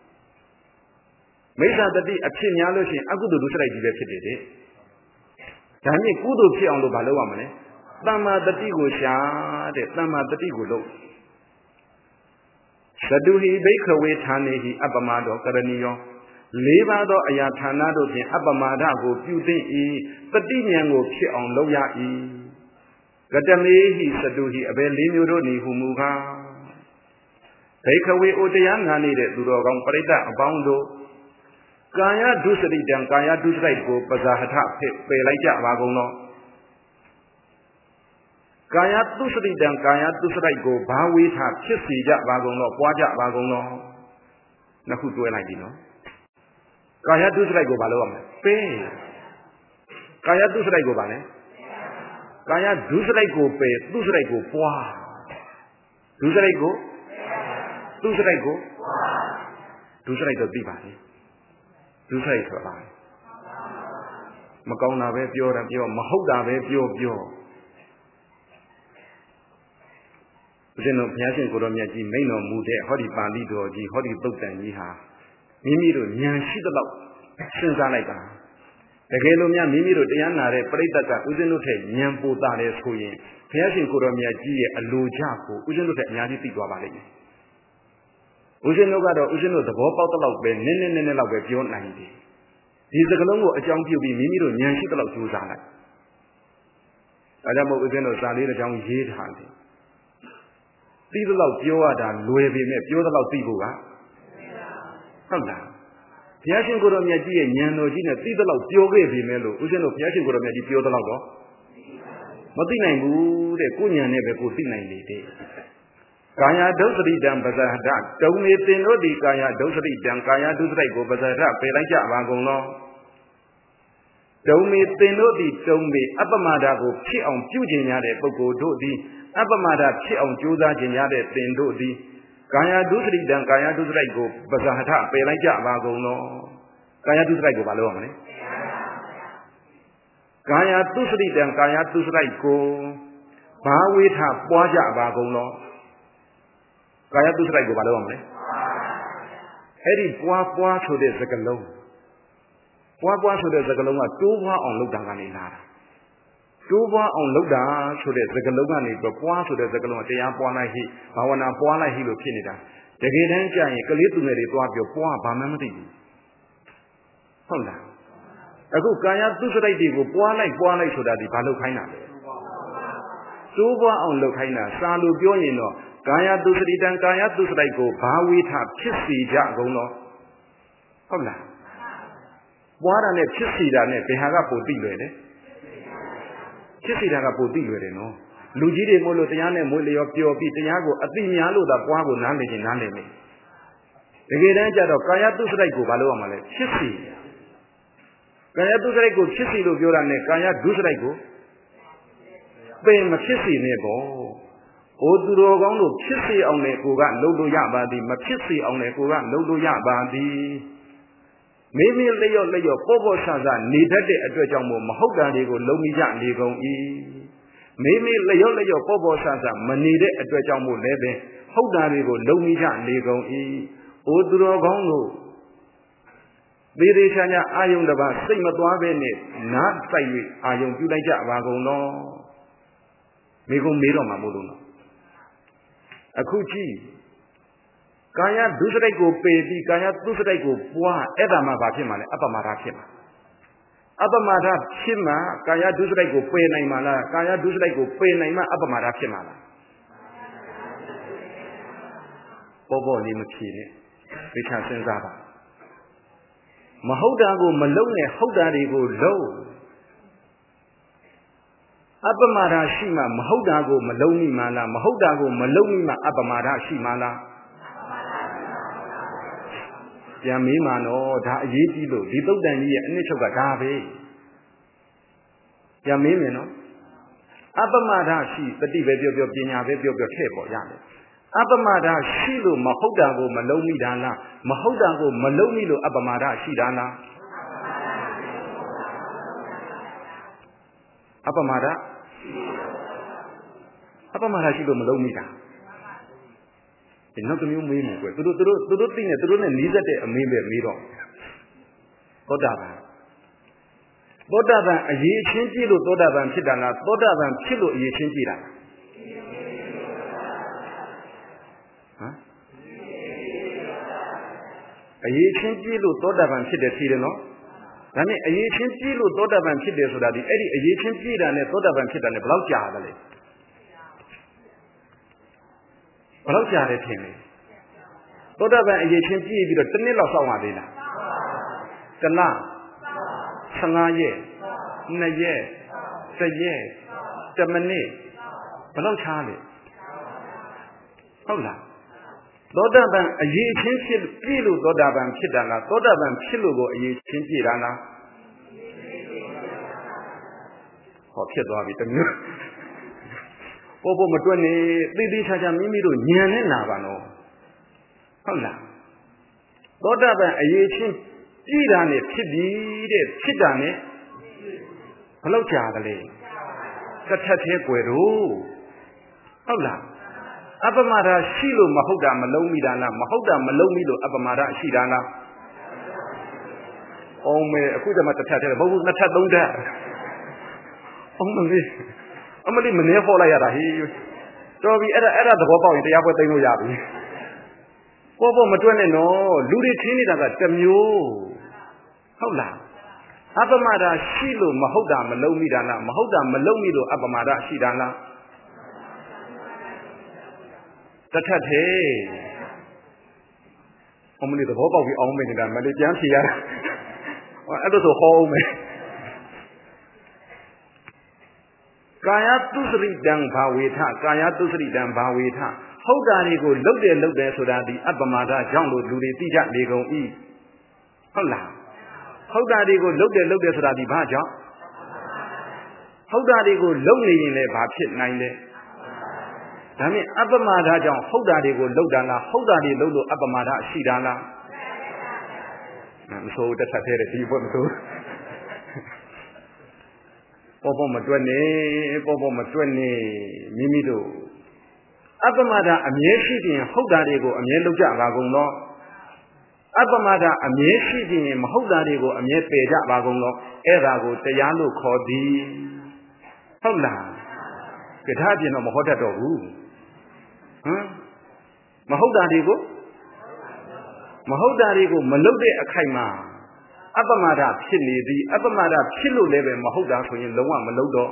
မိစ္ဆာတတိအဖြစ်များလို့ရှိရင်အကုသိုလ်ဒုစရိုက်ကြီးပဲဖြစ်တယ်တဲ့ဒါမြင့်ကုသိုလ်ဖြစ်အောင်လို့မလုပ်ရမလဲတမ္မာတတိကိုရှာတဲ့တမ္မာတတိကိုလုပ်သတုဟိဘိက္ခဝေဌာနေဟိအပ္ပမတောကရဏီယောလေးပါးသောအရာဌာနတို့ဖြင့်အပ္ပမဒကိုပြုသိ၏တတိဉာဏ်ကိုဖြစ်အောင်လုပ်ရ၏ကတမေဟိသတုဟိအဘယ်လေးမျိုးတို့နေဟုမူကားဘိက္ခဝေဩတရားနာနေတဲ့သူတော်ကောင်းပရိသတ်အပေါင်းတို့ကာယဒုစရိတံကာယဒုစရိုက်ကိုပဇာဟထဖြစ်ပယ်လိုက်ကြပါကုန်တော့ကာယဒုစရိတံကာယဒုစရိုက်ကိုဘာဝေထဖြစ်စေကြပါကုန်တော့ပွားကြပါကုန်တော့နှစ်ခုတွဲလိုက်ပြီနော်ကာယဒုစရိုက်ကိုဘာလုပ်ရမလဲပယ်ကာယဒုစရိုက်ကိုဘာလဲကာယဒုစရိုက်ကိုပယ်ဒုစရိုက်ကိုပွားဒုစရိုက်ကိုဒုစရိုက်ကိုဒုစရိုက်တော့သိပါလေဒုစရိုက်ဆိုတာမကောင်းတာပဲပြောတာပြောမဟုတ်တာပဲပြောပြောဦးဇင်းတို့ဘုရားရှင်ကိုရောမြတ်ကြီးမိန့်တော်မူတဲ့ဟောဒီပါဠိတော်ကြီးဟောဒီသုတ်တန်ကြီးဟာမိမိတို့ဉာဏ်ရှိသလောက်စဉ်းစားလိုက်ပါတကယ်လို့များမိမိတို့တရားနာတဲ့ပြိတ္တကဦးဇင်းတို့ထက်ဉာဏ်ပိုတာတယ်ဆိုရင်ဘုရားရှင်ကိုရောမြတ်ကြီးရဲ့အလိုချကိုဦးဇင်းတို့ထက်အများကြီးသိသွားပါလိမ့်မယ်ဦးဇင်းတို့ကတော့ဦးဇင်းတို့သဘောပေါက်တဲ့လောက်ပဲနည်းနည်းနည်းနည်းလောက်ပဲပြောနိုင်တယ်ဒီစကလုံးကိုအကြောင်းပြုပြီးမိမိတို့ဉာဏ်ရှိသလောက်ကြိုးစားလိုက်ဒါကြောင့်မို့ဦးဇင်းတို့စာလေးတစ်ကြောင်းရေးထားတယ်သိသလောက်ပြောရတာလွယ်ပေမဲ့ပြောသလောက်သိဖို့ကဟုတ်လားဘုရားရှင်ကိုရောမြတ်ကြီးရဲ့ဉာဏ်တော်ကြီးနဲ့သိသလောက်ပြောခဲ့ပေမဲ့လို့ဦးဇင်းတို့ဘုရားရှင်ကိုရောမြတ်ကြီးပြောသလောက်တော့မသိနိုင်ဘူးတဲ့ကိုဉာဏ်နဲ့ပဲကိုသိနိုင်လေတဲ့ကာယဒုစရိတံပဇာဟတတုံမေသင်တို့ဒီကာယဒုစရိတံကာယဒုစရိုက်ကိုပဇာဟတပယ်လိုက်ကြပါကုန်လောတုံမေသင်တို့ဒီတုံမေအပ္ပမဒကိုဖြစ်အောင်ပြုကျင်ရတဲ့ပုဂ္ဂိုလ်တို့သည်အပ္ပမဒဖြစ်အောင်ကြိုးစားခြင်းရတဲ့သင်တို့သည်ကာယဒုစရိတံကာယဒုစရိုက်ကိုပဇာဟထပယ်လိုက်ကြပါကုန်လောကာယဒုစရိုက်ကိုမလုပ်ရမလဲကာယဒုစရိတံကာယဒုစရိုက်ကိုဘာဝေထပွားကြပါကုန်လောကာယဒုစရိုက်ကိုမလုပ်ရမလဲအဲ့ဒီပွားပွားဆိုတဲ့စကားလုံးပွားပွားဆိုတဲ့စကားလုံးကတိုးပွားအောင်လုပ်တာကနေလာတာတိုးပွားအောင်လုပ်တာဆိုတဲ့စကားလုံးကနေပြီးပွားဆိုတဲ့စကားလုံးကတရားပွားလိုက်ဟိဘာဝနာပွားလိုက်ဟိလို့ဖြစ်နေတာတကယ်တမ်းကျရင်ကလေးသူငယ်တွေတွားပြောပွားဘာမှမသိဘူးဟုတ်လားအခုကာယသုစရိုက်တွေကိုပွားလိုက်ပွားလိုက်ဆိုတာဒီဘာလုပ်ခိုင်းတာလဲတိုးပွားအောင်လုပ်ခိုင်းတာစာလို့ပြောရင်တော့ကာယသုစရိတံကာယသုစရိုက်ကိုဘာဝေထဖြစ်စေကြကုန်တော့ဟုတ်လားပွားတာနဲ့ဖြစ်စီတာနဲ့ဘယ်ဟာကပိုသိလွယ်လဲဖြစ်စီတာကပိုသိလွယ်တယ်နော်လူကြီးတွေမို့လို့တရားနဲ့မွေးလျော်ပျော်ပြီးတရားကိုအသိများလို့သာပွားကိုနားလည်ခြင်းနားလည်မယ်တကယ်တမ်းကျတော့ကာယသုစရိုက်ကိုဘာလို့ရမှာလဲဖြစ်စီကာယသုစရိုက်ကိုဖြစ်စီလို့ပြောတာနဲ့ကာယဒုစရိုက်ကိုပင်မဖြစ်စီနဲ့ပေါ့အိုသူတော်ကောင်းတို့ဖြစ်စီအောင်လေကိုကလှုပ်လို့ရပါသည်မဖြစ်စီအောင်လေကိုကလှုပ်လို့ရပါသည်မိမိလျော့လျော့ပေါ့ပေါ့ဆဆနေတတ်တဲ့အတွက်ကြောင့်မို့မဟုတ်တာတွေကိုလုံမိကြနေကုန်၏မိမိလျော့လျော့ပေါ့ပေါ့ဆဆမနေတဲ့အတွက်ကြောင့်မို့လည်းပဲဟုတ်တာတွေကိုလုံမိကြနေကုန်၏အိုသူတော်ကောင်းတို့သေသေးချာချာအာယုန်တစ်ပါးစိတ်မသွားပဲနဲ့နားတိုက်၍အာယုန်ပြုလိုက်ကြပါကုန်တော့မိကုံမေးတော့မှာမို့လို့နော်အခုကြည့်ကာယဒုစရိုက်ကိုပယ်ပြီးကာယသုစရိုက်ကိုပွားအဲ့ဒါမှဘာဖြစ်မှာလဲအပ္ပမဒဖြစ်မှာအပ္ပမဒဖြစ်မှာကာယဒုစရိုက်ကိုပယ်နိုင်မှာလားကာယဒုစရိုက်ကိုပယ်နိုင်မှအပ္ပမဒဖြစ်မှာလားပေါ်ပေါ်လေးမဖြေနဲ့သိချစဉ်းစားပါမဟုတ်တာကိုမလုံနဲ့ဟုတ်တာတွေကိုလုံအပ္ပမဒရှိမှမဟုတ်တာကိုမလုံမိမှလားမဟုတ်တာကိုမလုံမိမှအပ္ပမဒရှိမှလားပြန်မေးမှတော့ဒါအရေးကြီးလို့ဒီသုတ်တန်ကြီးရဲ့အနှစ်ချုပ်ကဒါပဲပြန်မေးမယ်နော်အပ္ပမဒရှိတတိပဲပြောပြောပညာပဲပြောပြောထည့်ပေါ်ရတယ်အပ္ပမဒရှိလို့မဟုတ်တာကိုမလုံမိတာလားမဟုတ်တာကိုမလုံမိလို့အပ္ပမဒရှိတာလားအပ္ပမဒအပ္ပမဒရှိလို့မလုံမိတာဒီနောက်တစ်မျိုးမေးမယ်ကွသူတို့သူတို့သူတို့သိနေသူတို့နဲ့နီးစပ်တဲ့အမေးပဲမေးတော့သောတာပန်သောတာပန်အရေးချင်းကြည့်လို့သောတာပန်ဖြစ်တာလားသောတာပန်ဖြစ်လို့အရေးချင်းကြည့်တာလားဟမ်အရေးချင်းကြည့်လို့သောတာပန်ဖြစ်တယ်ရှိတယ်နော်ဒါနဲ့အရေးချင်းကြည့်လို့သောတာပန်ဖြစ်တယ်ဆိုတာဒီအဲ့ဒီအရေးချင်းကြည့်တာနဲ့သောတာပန်ဖြစ်တာနဲ့ဘယ်လောက်ကြာသလဲဘယ်လောက်ကြာတယ်ထင်လဲသောတာပန်အရေးချင်းကြည့်ပြီးတော့တစ်နှစ်လောက်စောင့်ရသေးလားတလားဆယ်ငါးရက်နှစ်ရက်တစ်ရက်တစ်မိနစ်ဘယ်လောက်ချားလဲဟုတ်လားသောတာပန်အရေးချင်းဖြစ်ပြည့်လို့သောတာပန်ဖြစ်တာလားသောတာပန်ဖြစ်လို့ကိုအရေးချင်းပြည့်တာလားဟောဖြစ်သွားပြီတမျိုးပေါ်ပေါ်မတွက်နေသိသိချာချာမိမိတို့ဉာဏ်နဲ့နာပါနော်ဟုတ်လားသောတာပန်အရေးချင်းပြည့်တာနဲ့ဖြစ်ပြီတဲ့ဖြစ်တာနဲ့ဘယ်လောက်ကြာကလေးတစ်ထက်သေးွယ်တော့ဟုတ်လားအပမဒါရှိလို့မဟုတ်တာမလုံးမိတာလားမဟုတ်တာမလုံးမိလို့အပမဒါရှိတာလားအောင်မေအခုတည်းမှတစ်ထက်သေးတယ်ဘုဘူးနှစ်ထက်သုံးထက်အောင်မလေးအမလေးမနေခေါ်လိုက်ရတာဟေးတော်ပြီအဲ့ဒါအဲ့ဒါသဘောပေါက်ရင်တရားပွဲသိမ်းလို့ရပြီပေါ်ပေါ်မတွက်နဲ့နော်လူတွေထင်းနေတာကတစ်မျိုးဟုတ်လားအပမဒါရှိလို့မဟုတ်တာမလုံးမိတာလားမဟုတ်တာမလုံးမိလို့အပမဒါရှိတာလားတထက်သေးအမလေးသဘောပေါက်ပြီးအောင်မယ်နေတာမလေးပြန်ဖြေရတာအဲ့လိုဆိုဟောအောင်မယ်ကာယတုစရိတံဘာဝေထကာယတုစရိတံဘာဝေထဟုတ်တာတွေကိုလုတ်တယ်လုတ်တယ်ဆိုတာဒီအပ္ပမဒကြောင့်လို့လူတွေသိကြနေကုန်၏ဟုတ်လားဟုတ်တာတွေကိုလုတ်တယ်လုတ်တယ်ဆိုတာဒီဘာကြောင့်ဟုတ်တာတွေကိုလုတ်နေရင်လည်းဘာဖြစ်နိုင်လဲဒါမြင်အပ္ပမဒကြောင့်ဟုတ်တာတွေကိုလုတ်တာလားဟုတ်တာတွေလုတ်လို့အပ္ပမဒရှိတာလားမဆိုးတစ်ထပ်သေးတယ်ဒီဘက်မဆိုးပေါ်ပေါ်မတွက်နဲ့ပေါ်ပေါ်မတွက်နဲ့မိမိတို့အပ္ပမဒအမြဲရှိခြင်းဟုတ်တာတွေကိုအမြဲလုပ်ကြပါကုန်တော့အပ္ပမဒအမြဲရှိခြင်းမဟုတ်တာတွေကိုအမြဲပယ်ကြပါကုန်တော့အဲ့ဒါကိုတရားလို့ခေါ်သည်ဟုတ်လားကြထားပြင်တော့မဟောတတ်တော့ဘူးဟမ်မဟုတ်တာတွေကိုမဟုတ်တာတွေကိုမလုပ်တဲ့အခိုက်မှာအပ္ပမဒဖြစ်နေသည်အပ္ပမဒဖြစ်လို့လည်းပဲမဟုတ်တာဆိုရင်လုံးဝမလုပ်တော့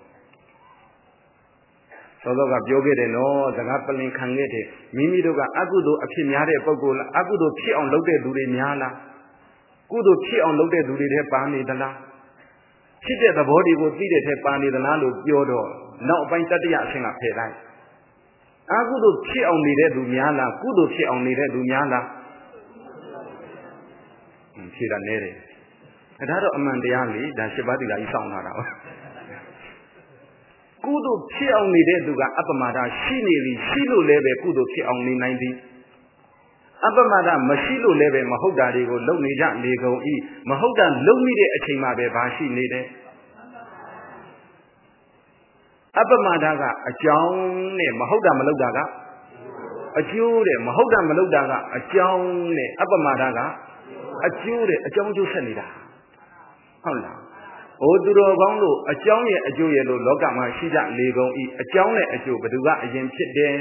သောသောကပြောခဲ့တယ်နော်စကားပလင်ခံခဲ့တယ်မိမိတို့ကအကုသိုလ်အဖြစ်များတဲ့ပုဂ္ဂိုလ်လားအကုသိုလ်ဖြစ်အောင်လုပ်တဲ့လူတွေများလားကုသိုလ်ဖြစ်အောင်လုပ်တဲ့လူတွေထဲပါနေသလားဖြစ်တဲ့သဘောတွေကိုသိတဲ့ထဲပါနေသလားလို့ပြောတော့နောက်အပိုင်းတတိယအဆင့်ကဖယ်လိုက်အကုသိုလ်ဖြစ်အောင်နေတဲ့လူများလားကုသိုလ်ဖြစ်အောင်နေတဲ့လူများလားဖြေတာနဲတယ်ဒါတော့အမှန်တရားလေဒါရှစ်ပါးသီလကြီးစောင့်လာတာပါကုသိုလ်ဖြစ်အောင်နေတဲ့သူကအပ္ပမဒရှိနေပြီရှိလို့လည်းပဲကုသိုလ်ဖြစ်အောင်နေနိုင်သည်အပ္ပမဒမရှိလို့လည်းပဲမဟုတ်တာတွေကိုလုပ်နေကြနေကုန်၏မဟုတ်တာလုပ်မိတဲ့အချိန်မှာပဲဘာရှိနေတယ်အပ္ပမဒကအကြောင်းနဲ့မဟုတ်တာမလုပ်တာကအကျိုးတဲ့မဟုတ်တာမလုပ်တာကအကြောင်းနဲ့အပ္ပမဒကအကျိုးတဲ့အကြောင်းအကျိုးဆက်နေတာဟုတ်လားဟိုသူတော်ကောင်းတို့အကြောင်းရဲ့အကျိုးရဲ့လို့လောကမှာရှိကြလေကုန်၏အကြောင်းနဲ့အကျိုးဘယ်သူကအရင်ဖြစ်တယ်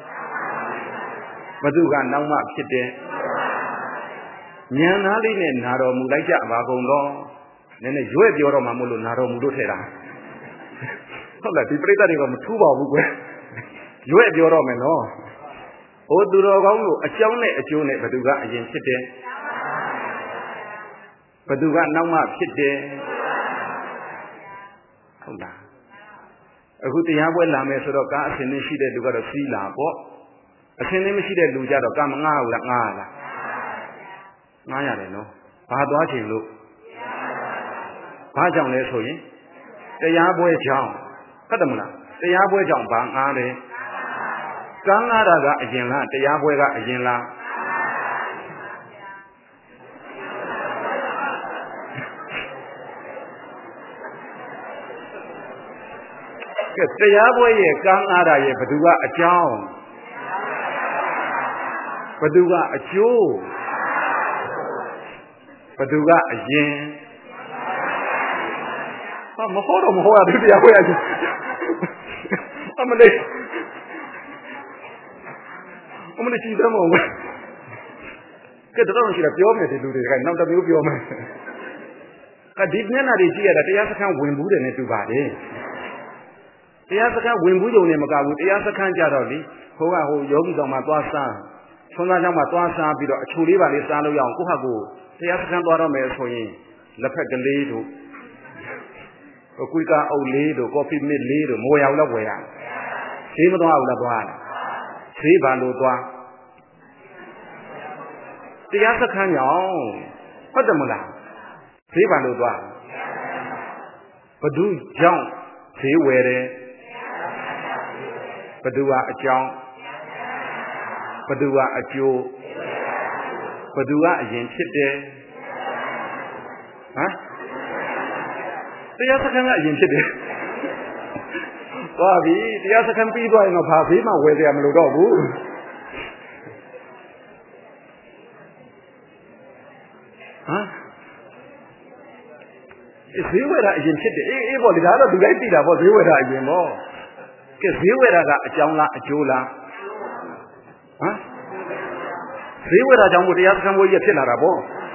ဘယ်သူကနောက်မှဖြစ်တယ်ဉာဏ်သားလေးနဲ့နာတော်မူလိုက်ကြပါကုန်တော့နည်းနည်းရွဲ့ပြောတော့မှမလို့နာတော်မူလို့ထဲတာဟုတ်လားဒီပြိဿတွေကမထူးပါဘူးကွယ်ရွဲ့ပြောတော့မယ်နော်ဟိုသူတော်ကောင်းတို့အကြောင်းနဲ့အကျိုးနဲ့ဘယ်သူကအရင်ဖြစ်တယ်ဘယ်သူကနောက်မှဖြစ်တယ်ဟုတ်လားအခုတရားပွဲလာမယ်ဆိုတော့ကားအစင်းနဲ့ရှိတဲ့လူကတော့စီးလာပေါ့အစင်းနဲ့မရှိတဲ့လူကြတော့ကာမငါ့ဟုတ်လားငါ့လားငါးရတယ်နော်ဘာသွားချင်လို့ဘာကြောင့်လဲဆိုရင်တရားပွဲကြောင့်ဟုတ်တယ်မလားတရားပွဲကြောင့်ဘာငါးတယ်ကံငါးတာကအရင်လားတရားပွဲကအရင်လားကဲတရားပွဲရဲ့ကံအားတာရဲ့ဘသူကအကြောင်းဘသူကအကျိုးဘသူကအရင်ဟာမဟုတ်တော့မဟုတ်ရဘူးတရားပွဲရချင်းအမလေးအမလေးရှိတယ်မဟုတ်ဘူးကဲတော့ရှိတာပြောမယ်ဒီလူတွေကနောက်တစ်မျိုးပြောမယ်ကဒီမျက်နှာတွေကြည့်ရတာတရားစခန်းဝင်ဘူးတယ်နဲ့တူပါတယ်တရားစခန်းဝင်ဘူးကြုံနေမကဘူးတရားစခန်းကြတော့လေဟိုကဟိုယောဂီကောင်မှသွားစမ်းဖဆွမ်းသားကြောင့်မှသွားစားပြီးတော့အချိုလေးပါလေးစားလို့ရအောင်ကိုယ့်ဟာကိုတရားစခန်းသွားတော့မယ်ဆိုရင်လက်ဖက်ကလေးတို့ကွေးကအုပ်လေးတို့ကော်ဖီမစ်လေးတို့မဝယ်ရဘူးလားဝယ်ရဈေးမသွားဘူးလားသွားဈေးဘာလို့သွားတရားစခန်းကြောင့်ဟုတ်တယ်မလားဈေးဘာလို့သွားဘဒုကြောင့်ဈေးဝယ်တယ်ဘဒုကအကြောင်းဘဒုကအကျိုးဘဒုကအရင်ဖြစ်တယ်ဟမ်တရားစခန်းကအရင်ဖြစ်တယ်သွားပြီတရားစခန်းပြီးသွားရင်တော့ဘာဘေးမှဝယ်ကြရမလို့တော့ဘူးဟမ်ဈေးဝယ်တာအရင်ဖြစ်တယ်အေးအေးပေါ့ဒီဒါတော့သူတိုင်းသိတာပေါ့ဈေးဝယ်တာအရင်ပေါ့ကဲဈေးဝယ်တာကအကြောင်းလားအကျိုးလားဟမ်ဈေးဝယ်တာကြောင့်မို့တရားစခန်းဘိုးကြီးဖြစ်လာတာပေါ့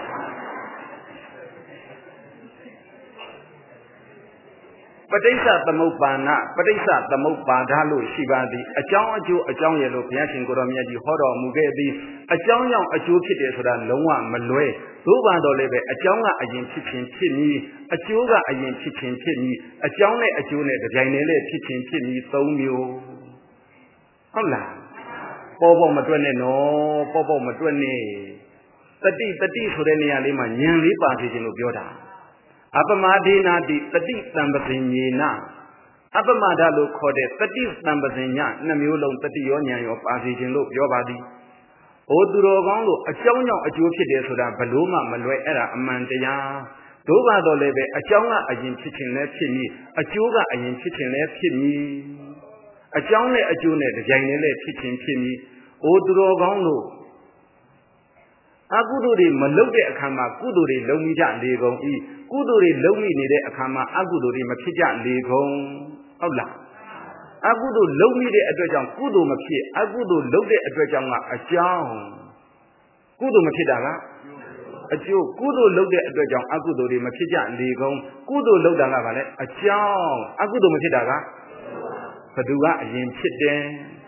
ပဋိစ္စသမုပ္ပါဏပဋိစ္စသမုပ္ပါဒလို့ရှိပါသည်အကြောင်းအကျိုးအကြောင်းရလို့ဘုရားရှင်ကိုရောမြတ်ကြီးဟောတော်မူခဲ့သည်အကြောင်းကြောင့်အကျိုးဖြစ်တယ်ဆိုတာလုံးဝမလွဲသို့ပါတော့လည်းပဲအကြောင်းကအရင်ဖြစ်ခြင်းဖြစ်မည်အကျိုးကအရင်ဖြစ်ခြင်းဖြစ်မည်အကြောင်းနဲ့အကျိုးနဲ့ကြိုင်နဲ့လည်းဖြစ်ခြင်းဖြစ်မည်သုံးမျိုးဟုတ်လားပေါ်ပေါ်မတွက်နဲ့နော်ပေါ်ပေါ်မတွက်နဲ့တတိတတိဆိုတဲ့နေရာလေးမှာဉာဏ်လေးပါစေခြင်းလို့ပြောတာအပမဒေနာတိတတိတံပဇင်ညေနအပမဒလို့ခေါ်တဲ့တတိတံပဇင်ညနှစ်မျိုးလုံးတတိရောဉာဏ်ရောပါစေခြင်းလို့ပြောပါသည်။အိုသူတော်ကောင်းတို့အကြောင်းကြောင့်အကျိုးဖြစ်တယ်ဆိုတာဘလို့မှမလွယ်အဲ့ဒါအမှန်တရား။တို့ပါတော့လည်းပဲအကြောင်းကအရင်ဖြစ်ခြင်းလည်းဖြစ်မည်အကျိုးကအရင်ဖြစ်ခြင်းလည်းဖြစ်မည်။အကြောင်းနဲ့အကျိုးနဲ့ကြိုင်နဲ့လည်းဖြစ်ခြင်းဖြစ်မည်။အိုသူတော်ကောင်းတို့အကုသိုလ်တွေမလုပ်တဲ့အခါမှာကုသိုလ်တွေလုံးမိကြလေကုန်၏ကုသိုလ်တွေလုံးမိနေတဲ့အခါမှာအကုသိုလ်တွေမဖြစ်ကြလေကုန်ဟုတ်လားအကုသိုလ်လုံးမိတဲ့အတွက်ကြောင့်ကုသိုလ်မဖြစ်အကုသိုလ်လုပ်တဲ့အတွက်ကြောင့်ကအကြောင်းကုသိုလ်မဖြစ်တာကအကျိုးကုသိုလ်လုပ်တဲ့အတွက်ကြောင့်အကုသိုလ်တွေမဖြစ်ကြလေကုန်ကုသိုလ်လုပ်တာကဘာလဲအကြောင်းအကုသိုလ်မဖြစ်တာကဘသူကအရင်ဖြစ်တယ်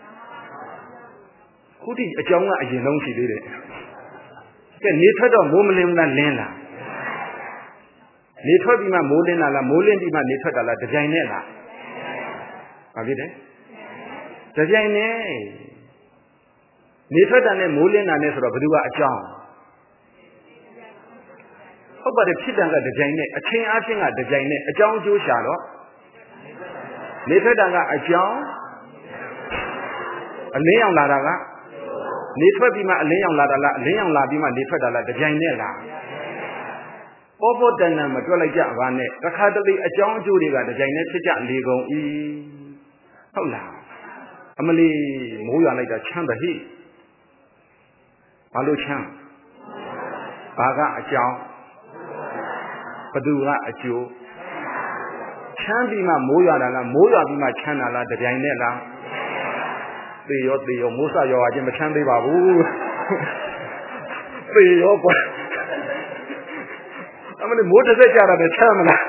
ခုထိအကြောင်းကအရင်ဆုံးရှိသေးတယ်ကဲနေထွက်တော့မိုးမလင်းဘူးလားလင်းလားနေထွက်ပြီးမှမိုးလင်းလာလားမိုးလင်းပြီးမှနေထွက်တာလားတကြိုင်နဲ့လားဘာဖြစ်တယ်တကြိုင်နဲ့နေထွက်တာနဲ့မိုးလင်းတာနဲ့ဆိုတော့ဘယ်သူကအကြောင်းဟုတ်ပါတယ်ဖြစ်တယ်ကတကြိုင်နဲ့အချင်းအချင်းကတကြိုင်နဲ့အကြောင်းအကျိုးရှာတော့နေထွက်တာကအကြောင်းအလင်းရောက်လာတာကနေထွက်ပြီးမှအလင်းရောင်လာတာလားအလင်းရောင်လာပြီးမှနေထွက်တာလားကြိုင်နဲ့လားပေါ်ပေါ်တန်တန်မတွက်လိုက်ကြပါနဲ့တခါတလေအကြောင်းအကျိုးတွေကကြိုင်နဲ့ဖြစ်ကြလေကုန်၏ဟုတ်လားအမလီမိုးရွာလိုက်တာချမ်းပါဟိဘာလို့ချမ်းဘာကအကြောင်းဘသူကအကျိုးချမ်းပြီးမှမိုးရွာတာလားမိုးရွာပြီးမှချမ်းတာလားကြိုင်နဲ့လားသေရောသေရောမိုးစရောအချင်းမချမ်းသေးပါဘူးသေရောကွာအမလေးမိုးတစ်စက်ကြတာပဲချမ်းမလား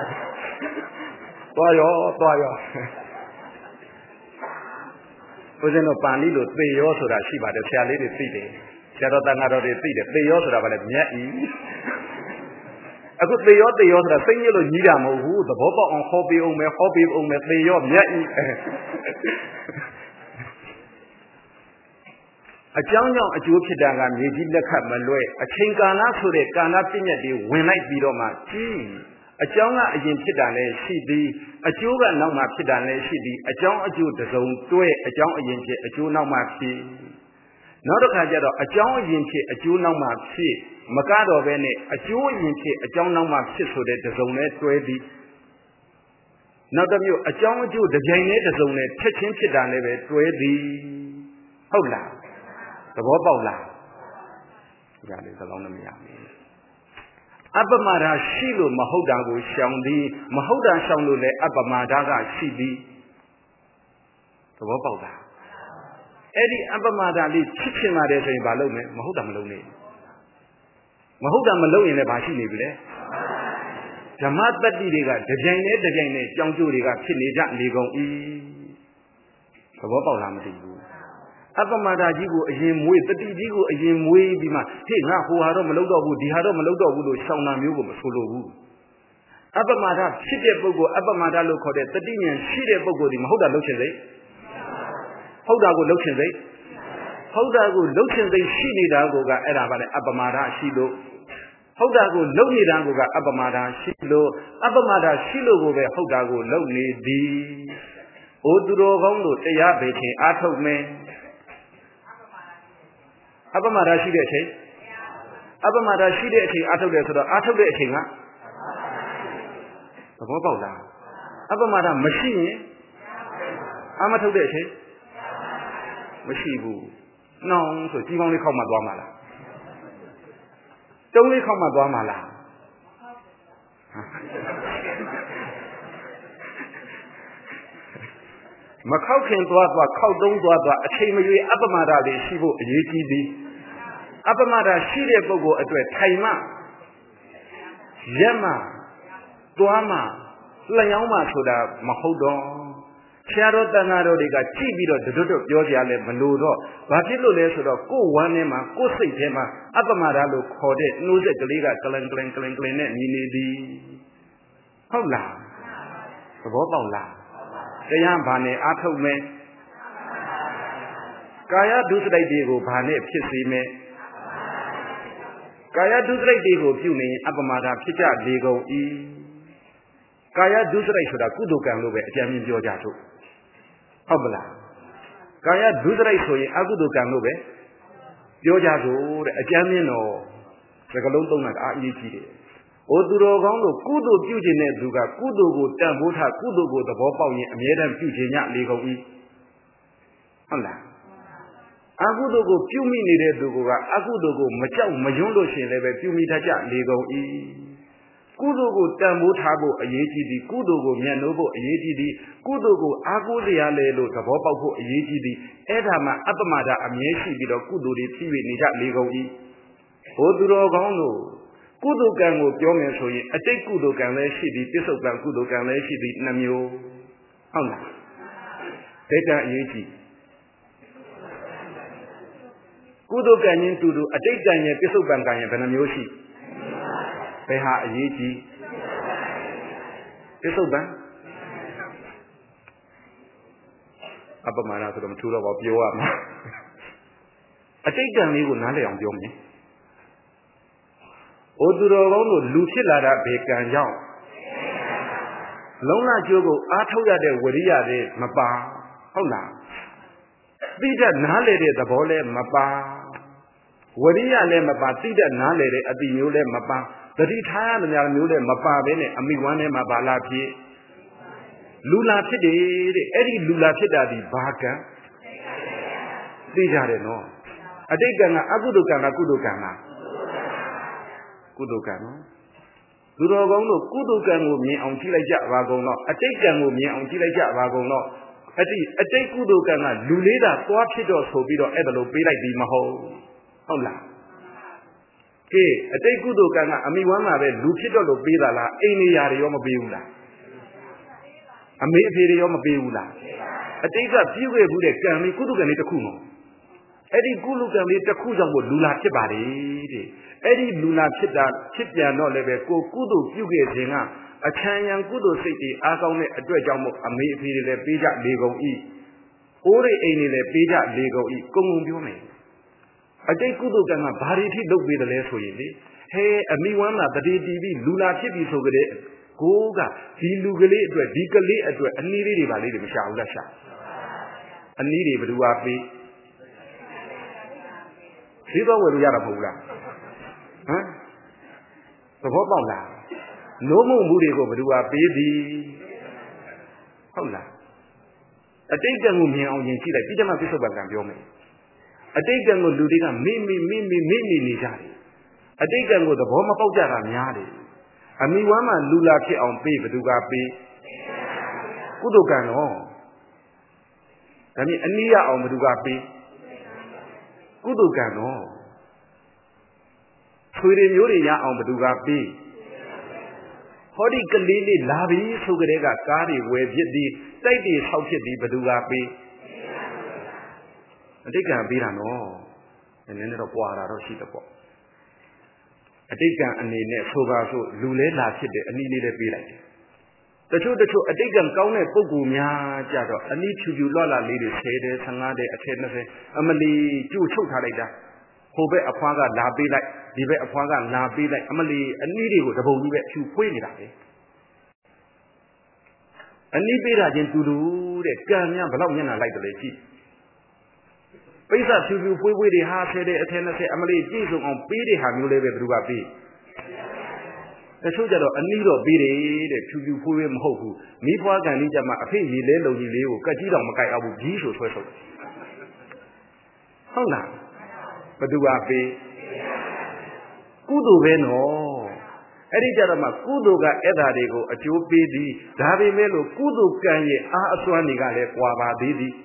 သွားရောသွားရောဦးဇင်းတို့ပါဠိလိုသေရောဆိုတာရှိပါတယ်ဆရာလေးတွေသိတယ်ဆရာတော်တန်ဃာတော်တွေသိတယ်သေရောဆိုတာဗါလဲမြတ်ဤအခုသေရောသေရောဆိုတာစိတ်ညစ်လို့ညီးတာမဟုတ်ဘူးသဘောပေါက်အောင်ဟောပေးအောင်မယ်ဟောပေးအောင်မယ်သေရောမြတ်ဤအကြောင်းကြောင့်အကျိုးဖြစ်တာကမြေကြီးလက်ခတ်မလွဲအချိန်ကာလဆိုတဲ့ကာလပြည့်ညက်တွေဝင်လိုက်ပြီးတော့မှကြီးအကြောင်းကအရင်ဖြစ်တာလည်းရှိသည်အကျိုးကနောက်မှဖြစ်တာလည်းရှိသည်အကြောင်းအကျိုးတစုံတွဲအကြောင်းအရင်ဖြစ်အကျိုးနောက်မှဖြစ်နောက်တစ်ခါကျတော့အကြောင်းအရင်ဖြစ်အကျိုးနောက်မှဖြစ်မကတော့ပဲနဲ့အကျိုးအရင်ဖြစ်အကြောင်းနောက်မှဖြစ်ဆိုတဲ့တစုံနဲ့တွဲသည်နောက်တစ်မျိုးအကြောင်းအကျိုးတစ်ကြိမ်နဲ့တစုံနဲ့ဖြစ်ချင်းဖြစ်တာလည်းပဲတွဲသည်ဟုတ်လားသဘောပေါက်လားဒါလေးသလုံးနဲ့မရဘူးအပမဒါရှိလို့မဟုတ်တာကိုရှောင်သည်မဟုတ်တာရှောင်လို့လည်းအပမဒါကရှိသည်သဘောပေါက်လားအဲ့ဒီအပမဒါလေးချစ်ချင်ပါတယ်ဆိုရင်ဘာလုပ်မလဲမဟုတ်တာမလုပ်နဲ့မဟုတ်တာမလုပ်ရင်လည်းဘာရှိနေပြီလဲဓမ္မတတ္တိတွေကတကြိမ်နဲ့တကြိမ်နဲ့ကြောင်းကျိုးတွေကဖြစ်နေကြနေကုန်၏သဘောပေါက်လားမသိဘူး Apamadajigo, a yin way, the Digo, a yin way, be my hey, now who had a melodo, the had a melodo, Shauna Mugo, Solo. Apamada, Shide Bogo, Apamada look at the Dinian, Shide Bogo, the Mahoda Lochese. Hodago Lochese. Hodago Lochese, Shinidago, Arabada, Apamada, Shido. Hodago, Lonidago, Apamada, Shilo, Apamada, Shilo, Hodago, Loni, D. Oduro Gondo, Tayabete, Atok me. Apamada Shide, Apamada Shide, Atok the Atok the King. The Bobola. Apamada machine. Amato de Machine. No, so you only call my Dwamala. Don't only call my Dwamala. Macau can do what cow don't do what a chain of Apamada, the Shivo, a U T B. Apamada Shide Bogo at a Taima Yama Duama Layama Soda Mahodo Shadow Danaro de Chibido, the Dodo Georgia Maludo, Batilo Lesodo, go one ema, go say Tema, Apamada look code, knows it the Liga, Glen Glen Glen Glen, Nini. Hola Bobola. The Yambane Atome Kaya Dusray Digo, Pane, Pissime Kaya Dusray Digo, Puni, Apamada, Picha, Digo, E. Kaya Dusray should have Kudu can look at Jamin Georgiato. Hobla Kaya Dusray so Agudu can look at Georgiato, a Jamino, Regalon at R E T. Oduro Gondo, Kudu Pugine Duga, Kudu go, Tambuta, Kudu go, the Bopao, American Pugina, Lego E. Hola Agudu go, Pumini Duga, Agudu go, Machau, Majundo, Pumitaja, Lego E. Kudogo Tamutabo, a yeti, Kudogo, Yanobo, a yeti, Kudogo, Agudia Lelo, Tabopo, a yeti, Edama, Apamada, Amieshi, Bido Kudu, the T V, Nija, Lego E. Oduro Gondo, Kudu Gango, Yomeso, a take Kudo can let she be, Pisogan Kudo can let she be Namio. Hanga. Beta yeti. Kudo can into a take Ganya, Pisogan Ganya, Benamioshi. Peha Yeti Isoban Apamana to them two of Yoama. I take them you not on Yomi. Oduro Lucilla Bakan Yao Lona Jogo Atoya de Waria de Mapa Hola Vida Nale de Bole Mapa Waria le Mapa Tida Nale at the Mule Mapa. The time and Mule Mapabene, and me one Mabalapi Lula Pide, Eddie Lula Pida di Baka. These are no. A day gana, Agudukana, Kudukana. Kudukano. Durogono, Kudukan with me until I jet wagon. A take them with me until I jet wagon. A take Kudukana, Lulida, Quapido, Sobido, Ebelo, be like the Maho. Hola. A take good can I mean one of a Lucido Bidala, any Yarioma Biula. A Mayfioma Biula. A take a few way good can be good and a kuno. Eddie Gulu can be the Kuza would Lula Chibari. Eddie Lula Chida, Chipia no level, go Kudu, Puget Zinga, a Chanyan Kudu city, Agone, a Dredjamo, a Mayfield, Bija, Lego E. Ore any Bija, Lego E, Gumumi. I take good look at my body, look with the less way. Hey, a me one at the D T V, Lula Chippy so good. Goga, he lugally, digally, at a needy valley, the Michelle Lasha. A needy, but do I be? She's always Yarabola. Huh? The Bobola. No more moody go, but do I baby? Hola. I take them with me on Yankee, like Peter Mapiso Bagambio. A day can go do the mimi, mimi, mimi, nijari. A day can go the Boma Pogara Miari. A me one Lula Ki on pay, but do got pay. Kudokano. I mean, a Nia on Madugapi. Kudokano. Sweden Yuria on Madugapi. Hodi Kalili Lavi, Sugarega Kari, where Yeti, Lady Hauki Badugapi. အတိတ်ကံပေးတာနော်နည်းနည်းတော့ပွာတာတော့ရှိတယ်ပေါ့အတိတ်ကံအနေနဲ့ဆိုပါဆိုလူလဲလာဖြစ်တယ်အနည်းလေးလည်းပေးလိုက်တယ်တချို့တချို့အတိတ်ကံကောင်းတဲ့ပုဂ္ဂိုလ်များကြတော့အနည်းဖြူဖြူလွှတ်လာလေးတွေဆယ်တယ်ဆယ်ငါးတယ်အထက်နှစ်ဆယ်အမလီကြို့ချုပ်ထားလိုက်တာဟိုဘက်အဖွားကလာပေးလိုက်ဒီဘက်အဖွားကလာပေးလိုက်အမလီအနည်းတွေကိုတပုံကြီးပဲဖြူဖွေးနေတာပဲအနည်းပေးတာချင်းတူတူတဲ့ကံများဘယ်တော့မျက်နှာလိုက်တယ်လေကြည့်ပိဿဖြူဖြူဖွေးဖွေးတွေဟာဆယ်တယ်အထက်နှစ်ဆယ်အမလီကြည့်စုံအောင်ပေးတဲ့ဟာမျိုးလေးပဲဘယ်သူကပေးတချို့ကြတော့အနည်းတော့ပေးတယ်တဲ့ဖြူဖြူဖွေးဖွေးမဟုတ်ဘူးမိဖွားကန်လေးကြမှာအဖေရေလဲလုံကြီးလေးကိုကက်ကြီးတော်မကြိုက်အောင်ဘူးကြီးဆိုဆွဲထုတ်ဟုတ်လားဘယ်သူကပေးကုသိုလ်ပဲနော်အဲ့ဒီကြတော့မှကုသိုလ်ကအဲ့ဓာတွေကိုအကျိုးပေးသည်ဒါပေမဲ့လို့ကုသိုလ်ကံရဲ့အားအစွမ်းတွေကလည်းပွာပါသေးသည်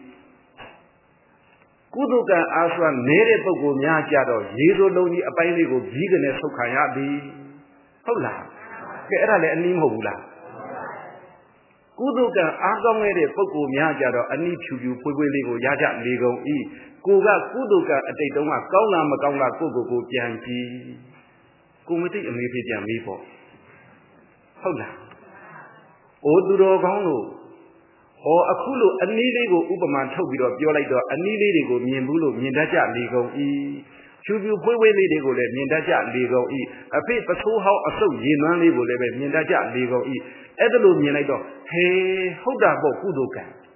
ကုသိုလ်ကံအားစွမ်းနေတဲ့ပုဂ္ဂိုလ်များကြတော့ရေစိုးလုံးကြီးအပိုင်းလေးကိုကြီးကနေဆုတ်ခံရသည်ဟုတ်လားကဲအဲ့ဒါလည်းအနည်းမဟုတ်ဘူးလားကုသိုလ်ကံအားကောင်းတဲ့ပုဂ္ဂိုလ်များကြတော့အနည်းဖြူဖြူဖွေးဖွေးလေးကိုရကြလေကုန်ဤကိုကကုသိုလ်ကံအတိတ်တုန်းကကောင်းလားမကောင်းလားကိုကိုကိုပြန်ကြည့်ကိုမသိအမေဖေးပြန်မေးပေါ့ဟုတ်လားအိုးသူတော်ကောင်းလို့ဟောအခုလို့အနည်းလေးကိုဥပမာထုတ်ပြီးတော့ပြောလိုက်တော့အနည်းလေးတွေကိုမြင်ဘူးလို့မြင်တတ်ကြလေကုန်ဤဖြူဖြူဖွေးဖွေးလေးတွေကိုလည်းမြင်တတ်ကြလေကုန်ဤအဖေပစိုးဟောင်းအဆုပ်ရေနွမ်းလေးကိုလည်းပဲမြင်တတ်ကြလေကုန်ဤအဲ့ဒါလို့မြင်လိုက်တော့ဟေးဟုတ်တာပေါ့ကုသိုလ်ကံ